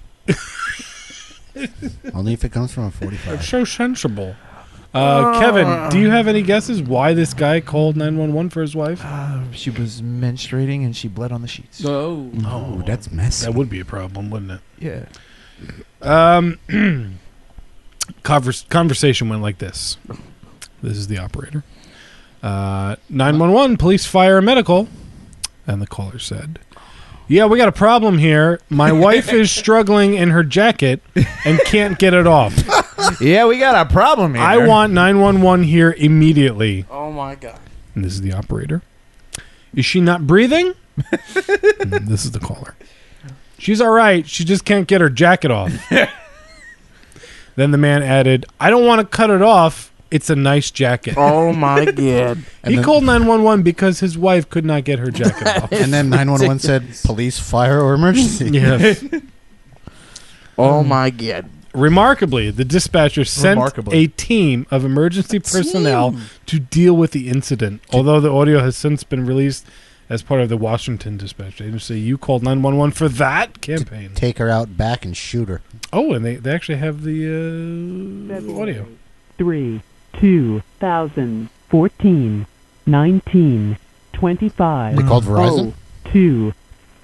Only if it comes from a forty-five. It's so sensible. Uh, Kevin, do you have any guesses why this guy called nine one one for his wife? Uh, she was menstruating and she bled on the sheets. Oh. Oh, that's messy. That would be a problem, wouldn't it? Yeah. Um, convers- conversation went like this. This is the operator. Uh, nine one one, police, fire, medical. And the caller said, yeah, we got a problem here. My wife is struggling in her jacket and can't get it off. Yeah, we got a problem here. I want nine one one here immediately. Oh my god. And this is the operator. Is she not breathing? And this is the caller. She's all right. She just can't get her jacket off. Then the man added, I don't want to cut it off. It's a nice jacket. Oh my god. He then- called nine one one because his wife could not get her jacket off. And then nine one one said police, fire, or emergency. Yes. Oh my god. Remarkably, the dispatcher sent Remarkably. a team of emergency personnel to deal with the incident, although the audio has since been released as part of the Washington Dispatch Agency. You called nine one one for that campaign. Take her out back and shoot her. Oh, and they, they actually have the uh, audio. Three, two thousand fourteen, nineteen, twenty-five. They called Verizon? Oh, two.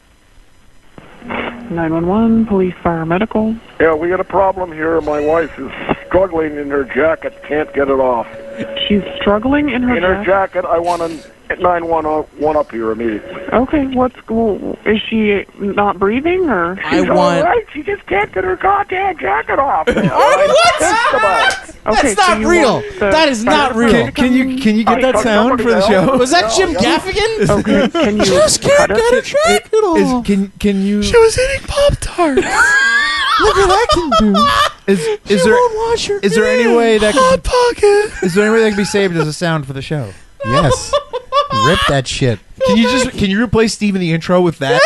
nine one one, police, fire, medical. Yeah, we got a problem here. My wife is struggling in her jacket, can't get it off. She's struggling in her In her jacket. jacket, I want a nine one one up here immediately. Okay, what's well, is she not breathing or? I She's want- all right. She just can't get her goddamn jacket off. Oh, what? Okay, That's so not you real. want the- That is not real. Can, can you can you get I that cut sound for the somebody show? else. Was that No, Jim no. Gaffigan? Okay, can you Just can't cut get her it? jacket Is, off. can can you? was eating Pop Tarts. Look what I can do. Is is there wash her is there any way that can, Pocket. is there any way that can be saved as a sound for the show? Yes. Rip that shit. Can you just can you replace Steve in the intro with that?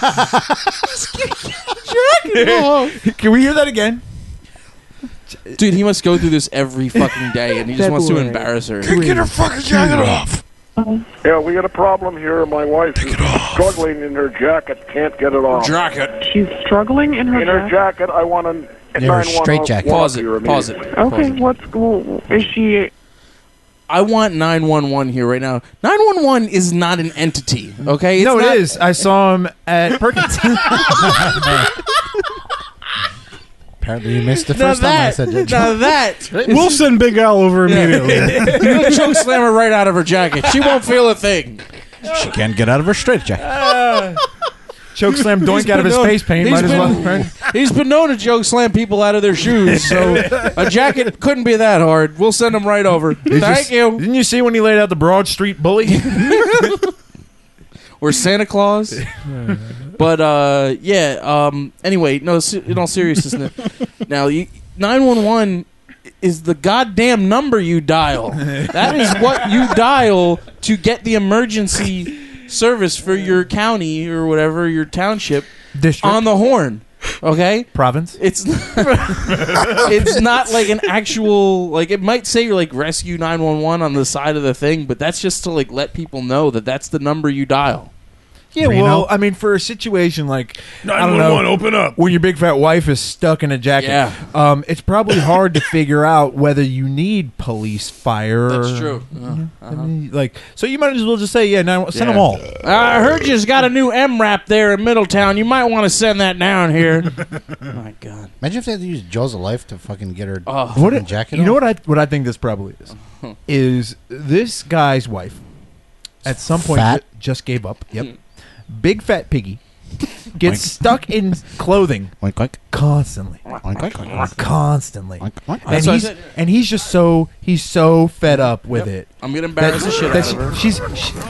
Can we hear that again? Dude, he must go through this every fucking day, and he just wants to February. embarrass her. Three, Get her fucking jacket off. Yeah, we got a problem here. My wife is struggling in her jacket, can't get it off. Jacket. She's struggling in her In her jacket. jacket, I want a Yeah, her straight jacket. Pause it. Pause it. Okay, Pause it. what's well, is she? I want nine one one here right now. nine one one is not an entity, okay? It's no, not- it is. I saw him at Perkins. Apparently you missed the Now first time I that, said it. now that. We'll send Big Al over immediately. You'll choke slam her right out of her jacket. She won't feel a thing. She can't get out of her straight jacket. Choke slam doink He's out of been his known- face paint. he's Might as been- well. Right? He's been known to choke slam people out of their shoes, so a jacket couldn't be that hard. We'll send him right over. It's Thank just- you. Didn't you see when he laid out the Broad Street Bully? Or Santa Claus. But uh, yeah. Um. Anyway, no. se- In all seriousness, now you, nine one one is the goddamn number you dial. That is what you dial to get the emergency service for your county or whatever, your township, District. on the horn. Okay, Province. it's it's not like an actual, like, it might say like rescue nine one one on the side of the thing, but that's just to like let people know that that's the number you dial. Yeah, Reno? well, I mean, for a situation like I don't nine one one, know, open up. when your big fat wife is stuck in a jacket, Yeah. um, it's probably hard to figure out whether you need police, fire. That's or- true. Yeah, Uh, I uh-huh. mean, like, so you might as well just say, yeah, now send Yeah. them all. I heard you's got a new M RAP there in Middletown. You might want to send that down here. My God. Imagine if they had to use Jaws of Life to fucking get her Oh. fucking What it- jacket you know off. what I what I think this probably is is this guy's wife at some point Fat? ju- just gave up. Yep, big fat piggy gets stuck in clothing Oink, oink. constantly, Oink, oink, oink. constantly, Oink, oink. and That's what I he's said. and he's just so he's so fed up with Yep. it. I'm gonna embarrass the shit that out of her. she- she's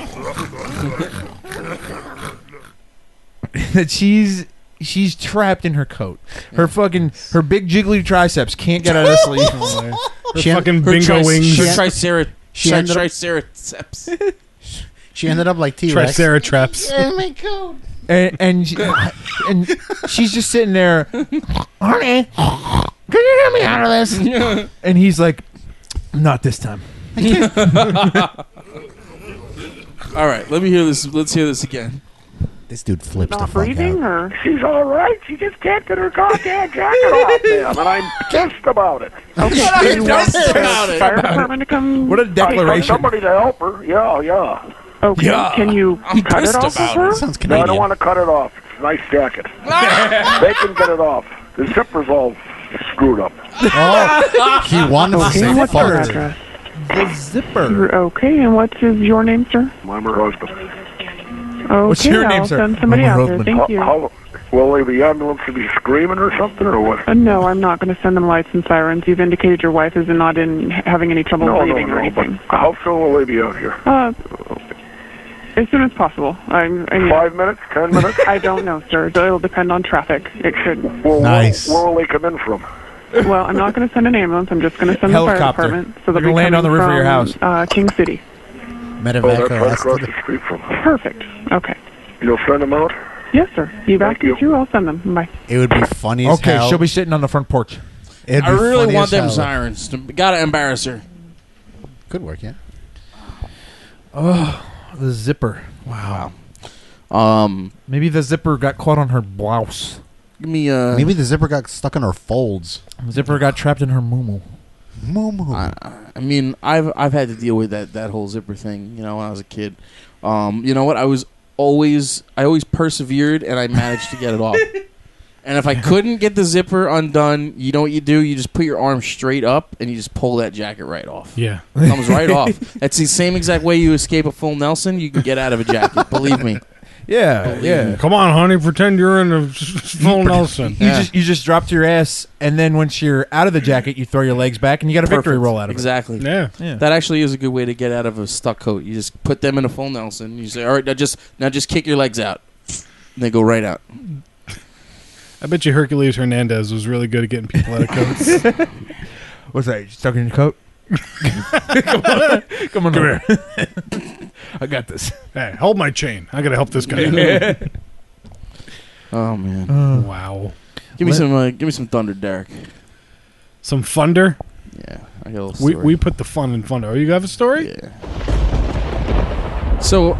she- that she's she's trapped in her coat. Her fucking her big jiggly triceps can't get out of the sleeve. Her She- fucking Her bingo tri- wings. Her tricera- She tri- ended up- triceratops. She ended up like T-Rex. Triceratops. Oh my god. And and, she, and she's just sitting there, honey, can you get me out of this? And he's like, not this time. All right, let me hear this. Let's hear this again. This dude flips Not the fuck breathing, out. or She's all right. She just can't get her goddamn jacket off, ma'am, and I'm pissed about it. okay? Pissed Do you want the about it. fire department to come? What a I declaration. want somebody to help her. Yeah, yeah. Okay, Yeah. can you I'm cut it pissed off about of her? it. Sounds No, Canadian. I don't want to cut it off. It's a nice jacket. They can get it off. The zipper's all screwed up. Oh, he wanted to Okay, say what's your fart. address? The zipper. You're okay, and what's is your name, sir? I'm her husband. Okay, What's your name, I'll sir? send somebody I'm a out there. husband. Thank How, you. how, will the ambulance be screaming or something, or what? Uh, no, I'm not going to send them lights and sirens. You've indicated your wife is not in having any trouble No, no, breathing or no. But anything. how soon will they be out here? Uh, as soon as possible. I'm, I mean, Five minutes? Ten minutes? I don't know, sir. It'll depend on traffic. It could. Well, Nice. Where, where will they come in from? Well, I'm not going to send an ambulance. I'm just going to send the fire Helicopter. department. So They're they'll gonna be land on the coming roof of your from, house. Uh, King City. Oh, that's Medevac right across arrested. the street from them. Perfect. Okay. You'll send them out? Yes, sir. You've Thank asked me you. to. I'll send them. Bye. It would be funny as Okay, hell. she'll be sitting on the front porch. It'd I be really funny want as them hell. sirens. To, gotta embarrass her. Could work, yeah. Oh, the zipper. Wow. Um, Maybe the zipper got caught on her blouse. give me uh. Maybe the zipper got stuck in her folds. The zipper got trapped in her moo Moo I, I mean, I've I've had to deal with that that whole zipper thing. You know, when I was a kid. Um, you know what? I was always I always persevered, and I managed to get it off. And if I couldn't get the zipper undone, you know what you do? You just put your arm straight up, and you just pull that jacket right off. Yeah. It comes right off. That's the same exact way you escape a full Nelson. You can get out of a jacket. Believe me. Yeah, Believe yeah. me. Come on, honey, pretend you're in a full Nelson. You Yeah. just you just drop to your ass, and then once you're out of the jacket, you throw your legs back, and you got a victory Perfect. roll out of Exactly. Yeah. it. Yeah. That actually is a good way to get out of a stuck coat. You just put them in a full Nelson. You say, "All right, now just now just kick your legs out." And they go right out. I bet you Hercules Hernandez was really good at getting people out of coats. What's that? You stuck in your coat? Come on, come on, Come over. I got this. Hey, hold my chain. I gotta help this guy. Oh man! Uh, Wow. Give me Let- some. Uh, give me some thunder, Derek. Some thunder. Yeah, I got a little We story. we put the fun in thunder. Oh, you have a story? Yeah. So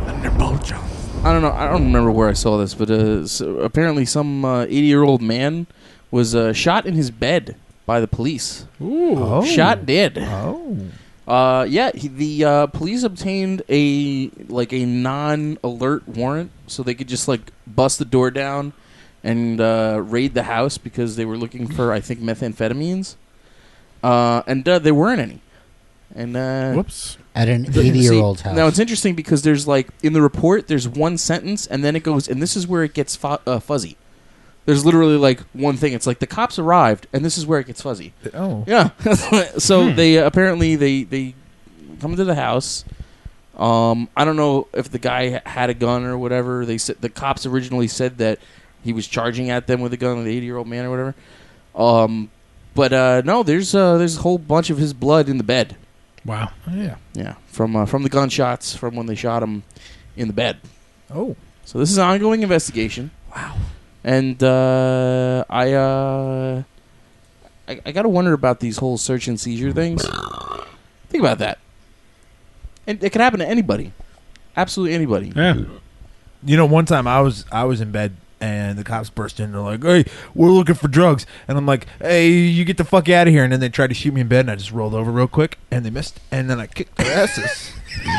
I don't know. I don't remember where I saw this, but uh, so apparently some eighty-year-old man was uh, shot in his bed by the police. Ooh. Oh. Shot dead. Oh. Uh, yeah, he, the uh, police obtained a like a non-alert warrant, so they could just like bust the door down and uh, raid the house because they were looking for, I think, methamphetamines, uh, and uh, there weren't any. And uh, Whoops. At an the- eighty-year-old see, house. Now it's interesting because there's like in the report, there's one sentence, and then it goes, and this is where it gets fu- uh, fuzzy. There's literally like one thing. It's like the cops arrived, and this is where it gets fuzzy. Oh. Yeah. so Hmm. they uh, apparently they they come to the house. Um, I don't know if the guy ha- had a gun or whatever. They said the cops originally said that he was charging at them with a gun, the eighty-year-old man or whatever. Um, but uh, no, there's uh, there's a whole bunch of his blood in the bed. Wow. Oh, yeah. Yeah, from uh, from the gunshots from when they shot him in the bed. Oh. So this is an ongoing investigation. Wow. And uh, I, uh, I I gotta wonder about these whole search and seizure things. Think about that. And it could happen to anybody, absolutely anybody. Yeah. You know, one time I was I was in bed and the cops burst in. They're like, "Hey, we're looking for drugs," and I'm like, "Hey, you get the fuck out of here!" And then they tried to shoot me in bed, and I just rolled over real quick, and they missed. And then I kicked their asses.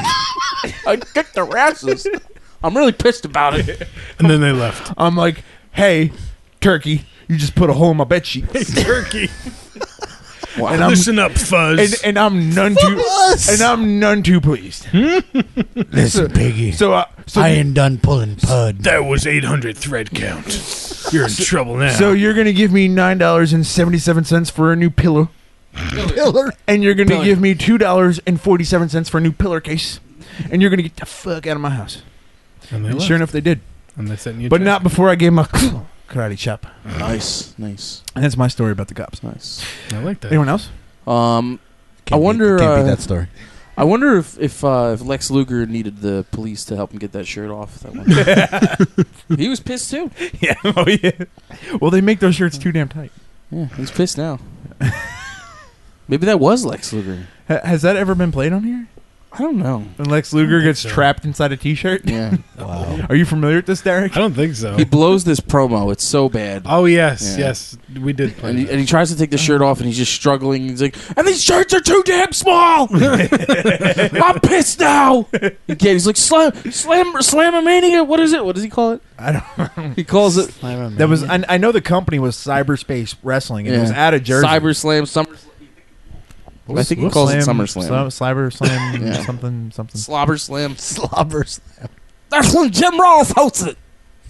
I kicked their asses. I'm really pissed about it. And then they left. I'm like, "Hey, turkey, you just put a hole in my bed sheet." Hey, turkey. Wow. And I'm- Listen up, Fuzz. And, and I'm none too and I'm none too pleased. Listen, Piggy. So, uh, so I ain't done pulling pud. that was eight hundred thread count. You're in trouble now. So you're gonna give me nine dollars and seventy seven cents for a new pillow, Pillar. and you're gonna Pillar. give me two dollars and forty seven cents for a new pillar case, and you're gonna get the fuck out of my house. and they And left. sure enough, they did, And they sent you. but to- not before I gave them a karate chop. Nice, nice, And that's my story about the cops. nice. I like that. Anyone else? Um, Can't I wonder. Beat, can't uh, beat that story. I wonder if if, uh, if Lex Luger needed the police to help him get that shirt off. That one. He was pissed too. Yeah. Oh yeah. Well, they make those shirts too damn tight. Yeah, he's pissed now. Maybe that was Lex Luger. Ha- has that ever been played on here? I don't know. When Lex Luger gets trapped inside a T-shirt? Yeah. Wow. Are you familiar with this, Derek? I don't think so. He blows this promo. It's so bad. Oh yes, Yeah. yes, we did play. And he, that. and he tries to take the shirt off, and he's just struggling. He's like, "And these shirts are too damn small. I'm pissed now." He can't. He's like, "Slam, slam, slamomania. What is it? What does he call it?" I don't know. He calls it. That was. I, I know the company was Cyberspace Wrestling, and it was out of Jersey. Cyber Slam, Summer. I think he calls it Summer Slam. Cyber Slam, Yeah. something, something. Slobber Slam. Slobber Slam. That's when Jim Ross hosts it.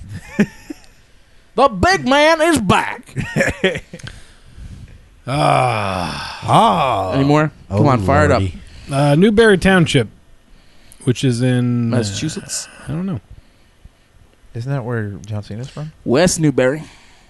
The big man is back. Ah, ah. Any more? Come Oh, on, fire it up. lordy. uh, Newberry Township, which is in uh, Massachusetts. I don't know. Isn't that where John Cena's from? West Newberry.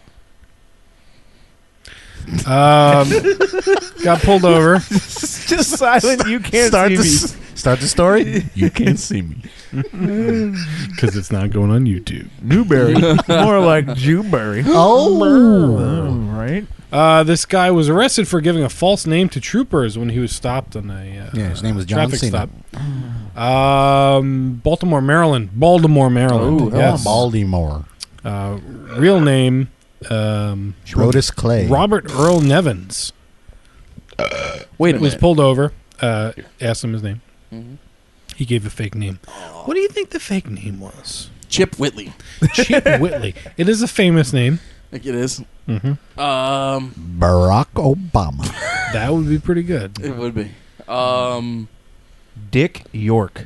Um, got pulled over. Just silent. You can't Start see the, me. s- start the story. You can't see me. Because it's not going on YouTube. Newberry, more like Jewberry. Oh. right. Uh, this guy was arrested for giving a false name to troopers when he was stopped on a uh, Yeah, his name was John traffic Cena. stop. Um, Baltimore, Maryland. Baltimore, Maryland. Oh, yes. Baltimore. Uh, real name. Um, Brodus Clay. Robert Earl Nevins. Wait a was minute. pulled over. Uh, asked him his name. Mhm. He gave a fake name. What do you think the fake name was? Chip Whitley. Chip Whitley. It is a famous name. I think it is. Mm-hmm. Um, Barack Obama. That would be pretty good. it would be. Um, Dick York.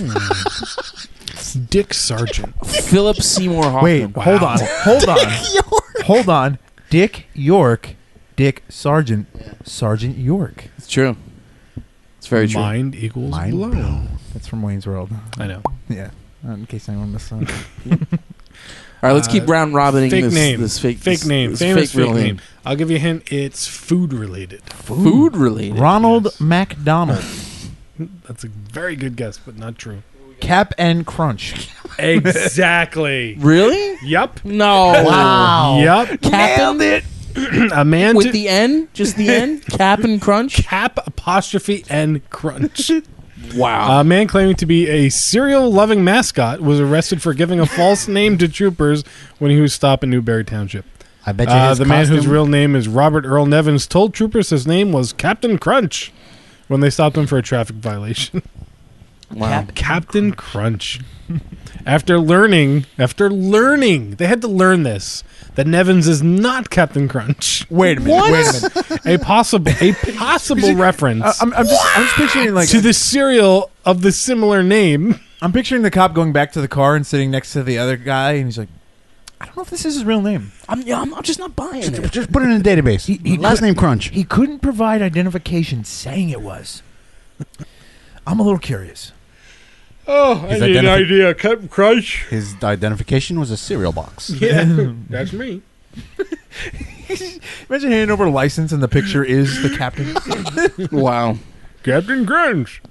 Dick Sargent. Philip Seymour Hoffman. Wait, hold on, hold on, hold on. Dick York, Dick Sargent, Sergeant York. It's true. It's very true. Mind equals Mind blow. blown. That's from Wayne's World. I know. Yeah, uh, in case anyone missed that. All right, let's keep Uh, round robining Fake this, name. this fake fake this- name. this Famous fake real fake name. I'll give you a hint. It's food related. Food related. Ronald Yes. McDonald, That's a very good guess, but not true. Cap and Crunch. Exactly. Really? Yup. No. Wow. Yup. Nailed it. A man With to- the N? Just the N? Cap and Crunch? Cap apostrophe and crunch. Wow. A man claiming to be a cereal-loving mascot was arrested for giving a false name to troopers when he was stopped in Newberry Township. I bet you Uh, his the man whose costume- real name is Robert Earl Nevins told troopers his name was Captain Crunch when they stopped him for a traffic violation. Wow. Captain Crunch. After learning, after learning, they had to learn this, that Nevins is not Captain Crunch. Wait a minute. What? Wait a minute. A possible, a possible reference I- I'm, I'm just, I'm just picturing like to the cereal of the similar name. I'm picturing the cop going back to the car and sitting next to the other guy, and he's like, I don't know if this is his real name. I'm, yeah, I'm, I'm just not buying it. Just put it in a database. he Last could- name Crunch. He couldn't provide identification saying it was. I'm a little curious. Oh, His I need an identifi- idea. Captain Crunch. His identification was a cereal box. Yeah, that's me. Imagine handing over a license and the picture is the captain. Wow. Captain Crunch.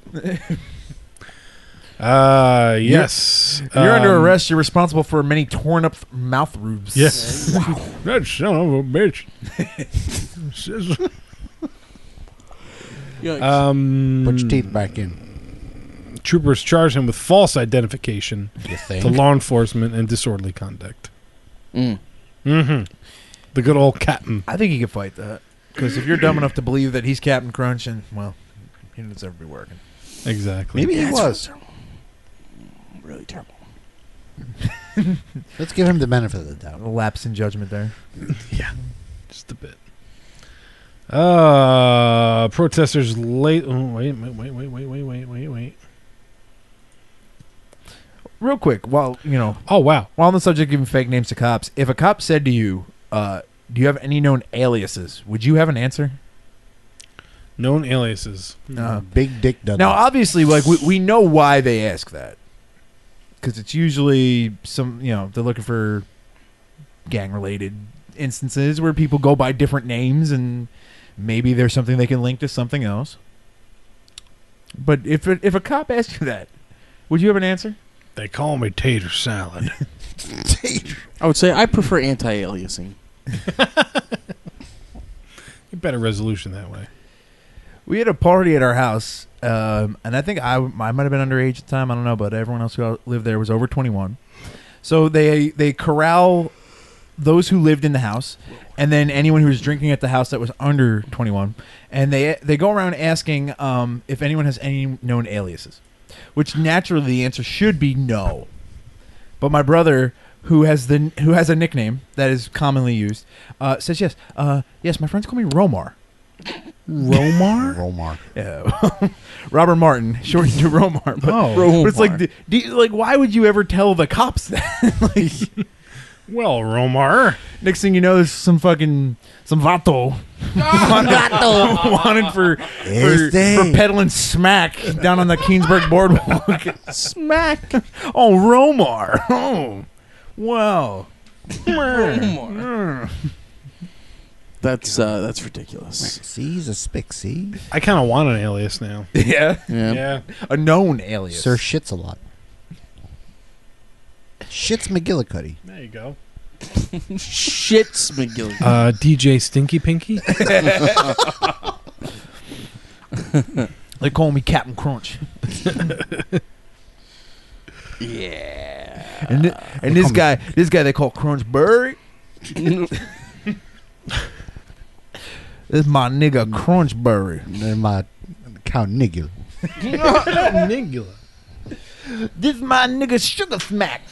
Uh, yes. You're under Um, arrest. You're responsible for many torn up mouth roofs. Yes. That son of a bitch. Yikes. um, Put your teeth back in. Troopers charged him with false identification You think? to law enforcement and disorderly conduct. Mm. Mm-hmm. The good old captain. I think he could fight that. Because if you're dumb enough to believe that he's Captain Crunch, and, well, he deserves to be working. Exactly. Maybe he That's was. Really terrible. Let's give him the benefit of the doubt. A lapse in judgment there. Yeah, just a bit. Uh, protesters late. Oh, wait, wait, wait, wait, wait, wait, wait, wait, wait. Real quick, while, you know, Oh, wow. while on the subject of giving fake names to cops, if a cop said to you, uh, do you have any known aliases, would you have an answer? Known aliases. Uh, Big Dick Dudley. Now, obviously, like we, we know why they ask that, because it's usually some, you know, they're looking for gang-related instances where people go by different names, and maybe there's something they can link to something else. But if it, if a cop asked you that, would you have an answer? They call me tater salad. I would say I prefer anti-aliasing. Better resolution that way. We had a party at our house, um, and I think I, I might have been underage at the time. I don't know, but everyone else who lived there was over twenty-one. So they they corral those who lived in the house, and then anyone who was drinking at the house that was under twenty-one, and they they go around asking um, if anyone has any known aliases, which naturally the answer should be no. But my brother, who has the who has a nickname that is commonly used, uh, says yes. Uh, yes, my friends call me Romar. Romar? Romar. Yeah. Robert Martin, shortened to Romar. But, Oh. but it's like, Romar. do, do you- like, why would you ever tell the cops that? like, well, Romar. Next thing you know, there's some fucking some vato, Vato. wanted for for, Este. for peddling smack down on the Keensburg boardwalk. Smack. Oh, Romar. Oh, wow. Romar. That's uh, that's ridiculous. See, he's a spick, see? I kind of want an alias now. Yeah? Yeah. Yeah. A known alias. Sir Shits a lot. Shits McGillicuddy. There you go. Shits McGillicuddy. Uh, D J Stinky Pinky. They call me Captain Crunch. Yeah. And, th- and this guy, this guy they call Crunchberry. This is my nigga Crunchberry. They're my Count Nigula. Nigula. This is my nigga Sugar Smack.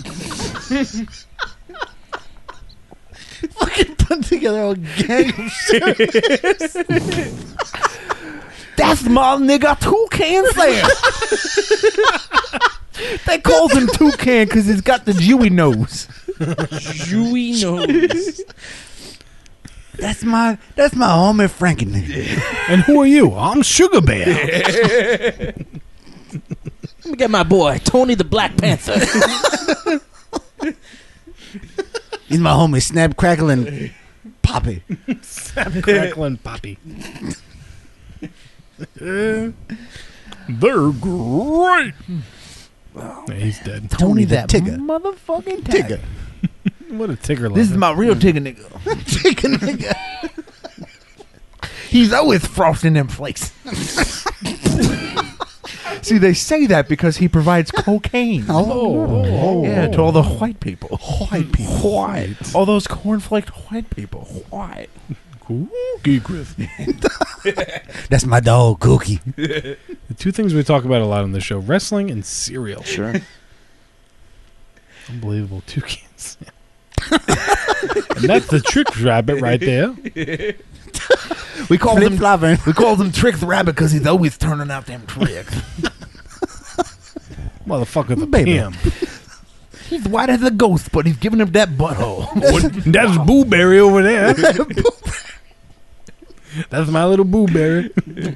Fucking put together a gang of shit. That's my nigga Toucan Sam. They calls him Toucan because he's got the Jewy nose. Jewy nose. That's my that's my homie Frankie nigga. And who are you? I'm Sugar Bear. Let me get my boy Tony the Black Panther. He's my homie Snap Crackling Poppy. Snap Crackling Poppy. They're great. Wow. Yeah, he's dead. Tony the that Tigger. motherfucking Tigger. Tigger. What a Tigger. This is lover. my real Tigger nigga. Tigger nigga. He's always frosting them flakes. See, they say that because he provides cocaine. Oh. Yeah, to all the white people. White people. White. All those cornflaked white people. White. Cookie Griffin. That's my dog Cookie. The two things we talk about a lot on the show: wrestling and cereal. Sure. Unbelievable toucans. And that's the trick rabbit right there. We call Flip him flopping. we call him Trick the Rabbit because he's always turning out them tricks. Motherfucker, the Baby. pimp. He's white as a ghost, but he's giving him that butthole. That's Booberry over there. That's my little Booberry.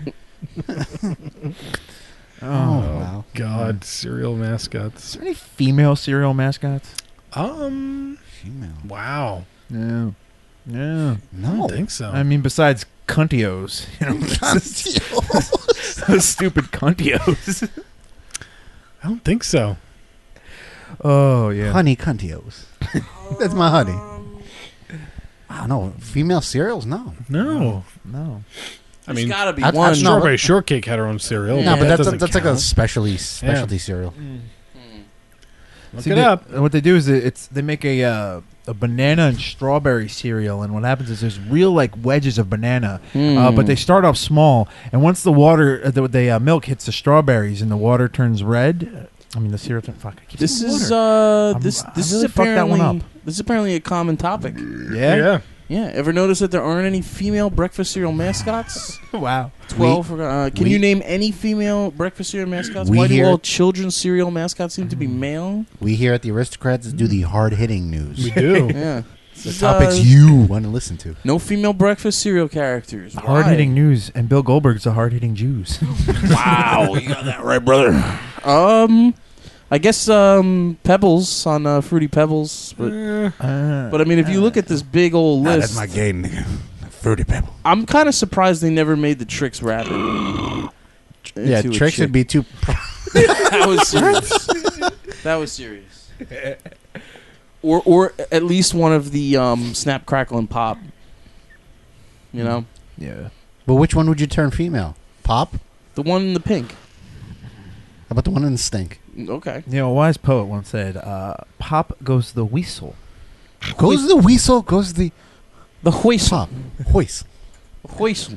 Oh, wow. God, cereal mascots. Is there any female cereal mascots? Um, Female. wow. No. No. I don't think so. I mean, besides Cuntios. You know, those stupid Cuntios. I don't think so. Oh, yeah. Honey Cuntios. That's my honey. I don't know. Female cereals? No. No. No. I There's mean, gotta be I- I- one. no, Strawberry Shortcake had her own cereal. No, but that that's doesn't that's like a count. specialty specialty cereal. Look See, it they- up. What they do is it- it's they make a uh, a banana and strawberry cereal, and what happens is there's real like wedges of banana, uh, but they start off small, and once the water, uh, the, the uh, milk hits the strawberries and the water turns red. I mean, the cereal. Turn, fuck. I keep This saying is water. uh I'm- this I this really is fucked that apparently one up. this is apparently a common topic. Yeah. Yeah. Yeah. Ever notice that there aren't any female breakfast cereal mascots? Wow. Twelve. uh, can we- you name any female breakfast cereal mascots? we Why do hear- all children's cereal mascots seem to be male? We here at the Aristocrats do the hard hitting news. We do. Yeah. The This is, topics uh, you want to listen to. No female breakfast cereal characters. Hard hitting news, and Bill Goldberg's a hard hitting Jews. Wow, you got that right, brother. Um, I guess um Pebbles on uh, Fruity Pebbles, but Uh, but I mean, if you look at this big old Ah, list, that's my gay nigga. Fruity Pebble. I'm kind of surprised they never made the Trix Rabbit. Yeah, into a tricks would chick. be too. That was serious. That was serious. Or, or at least one of the um, Snap, Crackle, and Pop. You know, Yeah. But which one would you turn female? Pop? the one in the pink. How about the one in the stink? Okay. You know, a wise poet once said, uh, "Pop goes the weasel." Goes the weasel, goes the The whistle. pop. Hoist. Whistle.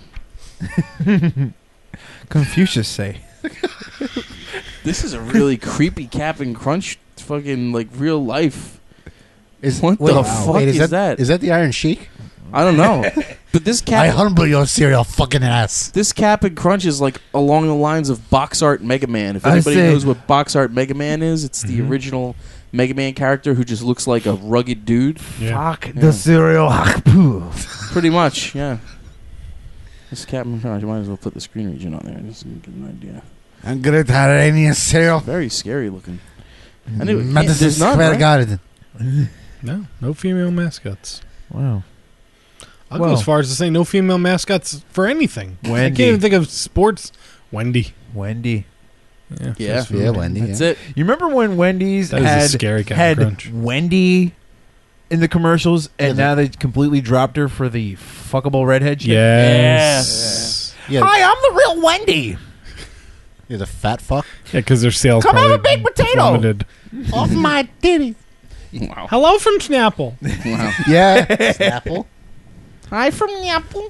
Confucius say. This is a really creepy Captain Crunch, fucking like real life. Is What wait, the wow. fuck wait, is, is that? Is that the Iron Sheik? I don't know. But this I Cap, humble your cereal fucking ass. this Captain Crunch is like along the lines of Box Art Mega Man. If I anybody see. knows what Box Art Mega Man is, it's the Mhm. original Mega Man character who just looks like a rugged dude. Yeah. Fuck Yeah. the cereal. Pretty much, yeah. This Captain Crunch, you might as well put the screen region on there just to get an idea. I'm gonna Tarania cereal. Very scary looking. Anyway, yeah, Madison there's none, Square right? Garden. No, no female mascots. Wow. I'll Well. go as far as to say no female mascots for anything. I Wendy. can't even think of sports. Wendy. Wendy. Yeah, Yeah. that's Yeah, Wendy. That's yeah. it. You remember when Wendy's That is a had scary Captain had Crunch. Wendy in the commercials, and Yeah, now they completely dropped her for the fuckable redhead chick? Yes. Yeah, Hi, I'm the real Wendy. you're the fat fuck. Yeah, because their sales Come have probably a baked potato. plummeted. Off my titty. Wow. Hello from Snapple. Wow. Yeah, Snapple. Hi from Apple.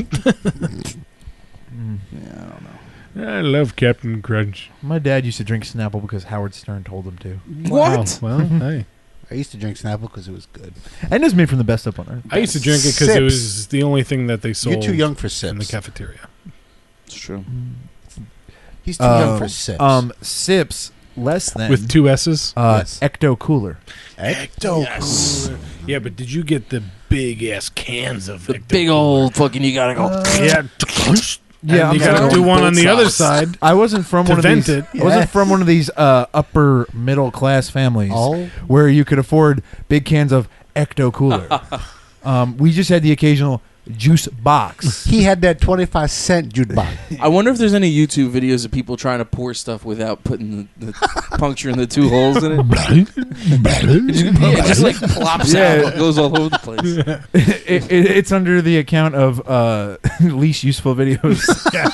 Yeah, I don't know. I love Captain Crunch. My dad used to drink Snapple because Howard Stern told him to. What? Wow. Well, hey. I used to drink Snapple because it was good. And it was made from the best stuff on earth. I used to drink it because it Sips. was the only thing that they sold You're too young for in the sips. cafeteria. It's true. He's too young Um, for sips. Um, Sips less than With two S's? uh, Yes. Ecto Cooler. Ecto. Yes. Yeah, but did you get the big ass cans of The Ecto big Cooler? old fucking, you gotta go. Yeah. Yeah, And you I'm gotta sorry. do one on Both the other sides. side. I wasn't from To one of vent these. it. I wasn't Yeah. from one of these uh, upper middle class families Oh. where you could afford big cans of Ecto Cooler. um, we just had the occasional juice box. He had that twenty-five cent juice box. I wonder if there's any YouTube videos of people trying to pour stuff without putting the, the puncture in the two holes in it. Yeah, it just like plops Yeah. out, goes all over the place. it, it, it's under the account of uh, least useful videos.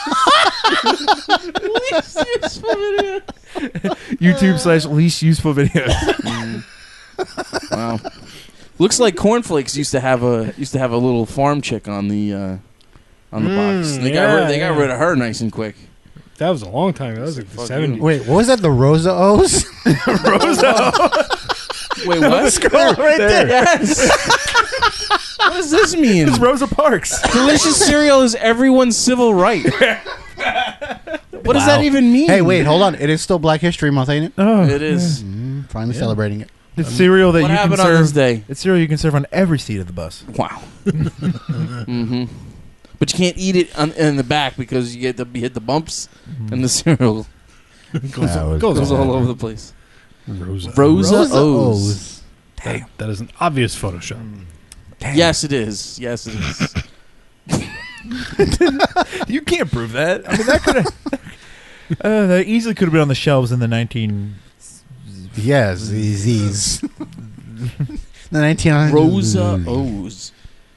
Least useful video. YouTube slash least useful videos. Mm. Wow. Looks like Cornflakes used to have a used to have a little farm chick on the uh, on the Mm, box. They got yeah, rid, they got yeah. rid of her nice and quick. That was a long time ago. That was like the Fuck seventies. you. Wait, what was that? The Rosa O's? Wait, what? Scroll right there. Yes. What does this mean? It's Rosa Parks. Delicious cereal is everyone's civil right. What does that Wow. even mean? Hey, wait, hold on. It is still Black History Month, ain't it? Oh, It is. Mm, finally Yeah. celebrating it. It's cereal that What you can happened on serve. this day? It's cereal you can serve on every seat of the bus. Wow. hmm But you can't eat it on, in the back because you get to hit the bumps, and the cereal goes That was goes goes all all over. over the place. Rosa. Rosa, Rosa O's. O's. That, that is an obvious Photoshop. Yes, it is. Yes, it is. You can't prove that. I mean, that could have. uh, that easily could have been on the shelves in the nineteen. Yes, these. these. The nineteen hundreds. Rosa O's.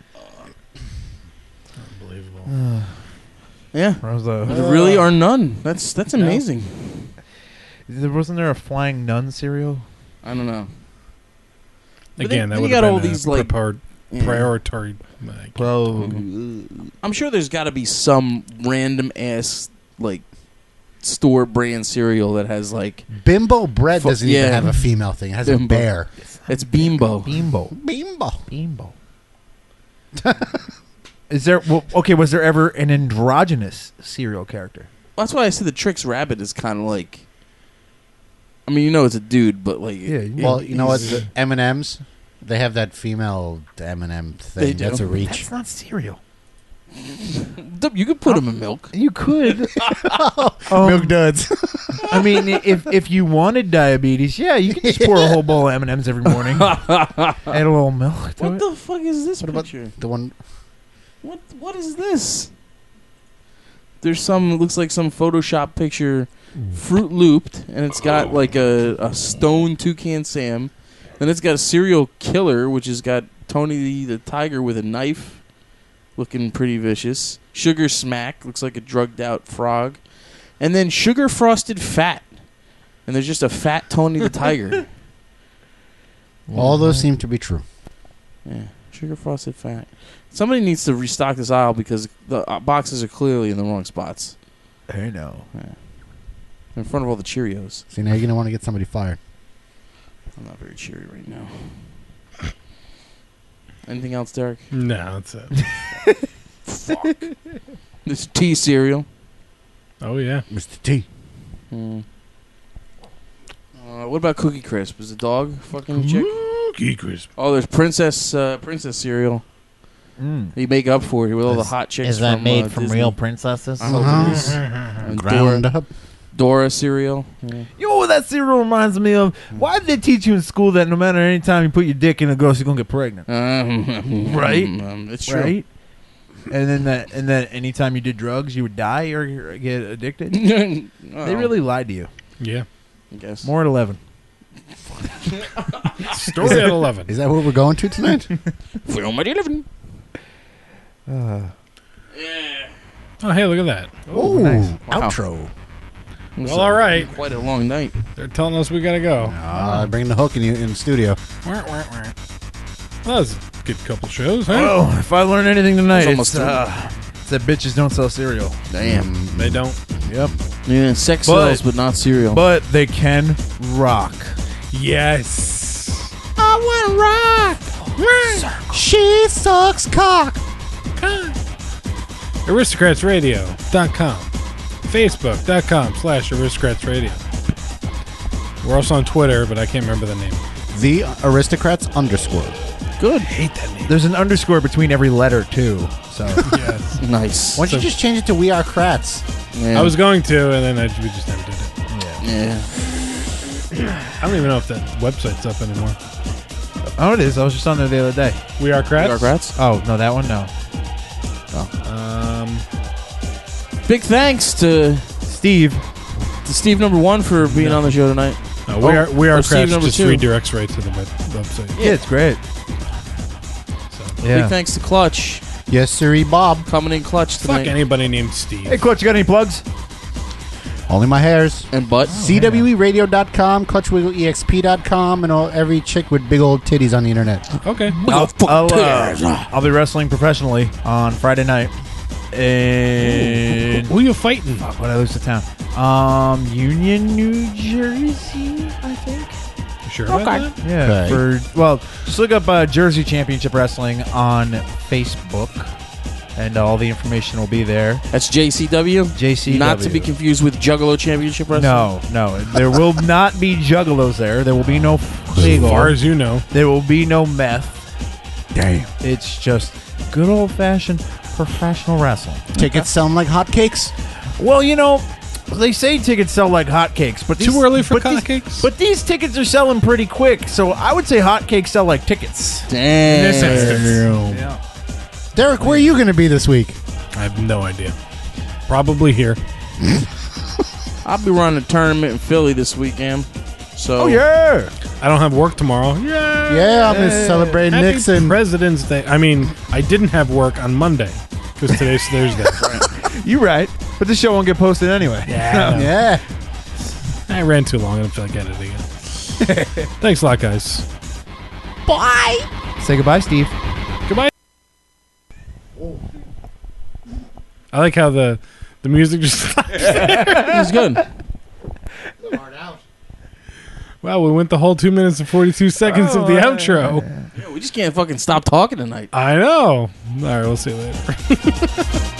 Unbelievable. Yeah. Rosa. There really are none. That's that's amazing. There wasn't there a flying nun cereal? I don't know. But Again, then- that then would you have got been all a these, like- prior- Yeah. priority. like, Well, I'm sure there's got to be some random ass like store brand cereal that has like Bimbo bread Fu- doesn't yeah. even have a female thing. It has Bimbo. a bear. it's Bimbo. Bimbo. Bimbo. Bimbo. Is there well, okay? Was there ever an androgynous cereal character? That's why I said the Trix Rabbit is kind of like. I mean, you know, it's a dude, but like, Yeah. Well, you know what? he's- The M and M's, they have that female M and M thing. They do. That's a reach. That's not cereal. you could put them in milk. You could. Um, Milk duds. I mean, if if you wanted diabetes, yeah, you could just pour a whole bowl of M and M's every morning. Add a little milk to What it. the fuck is this What about picture? the one? What what is this? there's some, it looks like some Photoshop picture, Fruit Looped, and it's got like a, a stone Toucan Sam. Then it's got a serial killer, which has got Tony the, the Tiger with a knife, looking pretty vicious. Sugar Smack, looks like a drugged out frog. And then Sugar Frosted Fat. And there's just a fat Tony the Tiger. All those seem to be true. Yeah, Sugar Frosted Fat. Somebody needs to restock this aisle because the uh, boxes are clearly in the wrong spots. I know. Yeah. In front of all the Cheerios. See, now you're going to want to get somebody fired. I'm not very cheery right now. Anything else, Derek? No, that's it. Fuck. This T cereal. Oh, yeah. Mister T. Hmm. Uh, what about Cookie Crisp? Is the dog fucking chick? Cookie Crisp. Oh, there's Princess uh, Princess cereal. Mm. You make up for it with all the Is- hot chicks. is that from, made uh, from Disney. real princesses? I hope Uh-huh. it is. And Ground Dora, up. Dora cereal. Yeah. You know what that cereal reminds me of? Why did they teach you in school that no matter any time you put your dick in a girl, she's gonna get pregnant? Um, Right? Um, it's true. Right? And then that, and then anytime you did drugs, you would die or get addicted. Oh. They really lied to you. Yeah. I guess. More at eleven. Story at eleven. Is that what we're going to tonight? Film at eleven. Uh, Oh, hey, look at that. Oh, nice. Wow. outro. Well, all right. Quite a long night. They're telling us we got to go. Uh, bring the hook in, you, in the studio. Well, that was a good couple shows, huh? oh, if I learned anything tonight, It's it's, almost uh, it's that bitches don't sell cereal. Damn. They don't. Yep. Yeah, sex But- sells, but not cereal. But they can rock. Yes. I want to rock. She sucks cock. aristocrats radio dot com. Facebook dot com slash aristocrats radio. We're also on Twitter, but I can't remember the name. The Aristocrats underscore. Good. Hate that name. There's an underscore between every letter too. So Yes. Nice. Why don't you just change it to We Are Krats? Yeah. I was going to, and then I, we just never did it. Yeah. I don't even know if that website's up anymore. oh, it is. I was just on there the other day. We Are Krats? We Are Krats? Oh no, that one no. Um, Big thanks to Steve. to Steve number one for being on the show tonight. no, we Are, we are or Steve Krats number just two. redirects right to the web, website. Yeah, it's great. So. Yeah. Big thanks to Clutch. Yes, sirree, Bob. Coming in clutch tonight. Fuck anybody named Steve. Hey, Clutch, you got any plugs? Only my hairs. And butt. C W E radio dot com, clutch wiggle E X P dot com, and all, every chick with big old titties on the internet. Okay. I'll, I'll, uh, I'll be wrestling professionally on Friday night. And Who you fighting? fuck, when I lose to town, um, Union, New Jersey, I think. You sure about that? Yeah. Okay. For well, just look up uh, Jersey Championship Wrestling on Facebook, and all the information will be there. That's J C W? J C W. Not to be confused with Juggalo Championship Wrestling? No, no, there will not be juggalos there. There will be no As legal. far as you know. There will be no meth. Damn. It's just good old fashioned professional wrestling. Tickets selling like hotcakes? Well, you know, they say tickets sell like hotcakes, but Too these, early for but these- hotcakes? But these tickets are selling pretty quick, so I would say hotcakes sell like tickets. Damn. In this instance. Yeah. Derek, where are you going to be this week? I have no idea. Probably here. I'll be running a tournament in Philly this weekend. So Oh yeah. I don't have work tomorrow. Yeah. Yeah, I'm going to celebrate Happy Nixon. President's Day. I mean, I didn't have work on Monday because today's Thursday. You right, but the show won't get posted anyway. Yeah. Yeah. I ran too long. I don't feel like editing it. Thanks a lot, guys. Bye. Say goodbye, Steve. Goodbye. I like how the the music just stops. it's good. Wow, we went the whole two minutes and forty-two seconds of the outro. Yeah, we just can't fucking stop talking tonight. I know. All right, we'll see you later.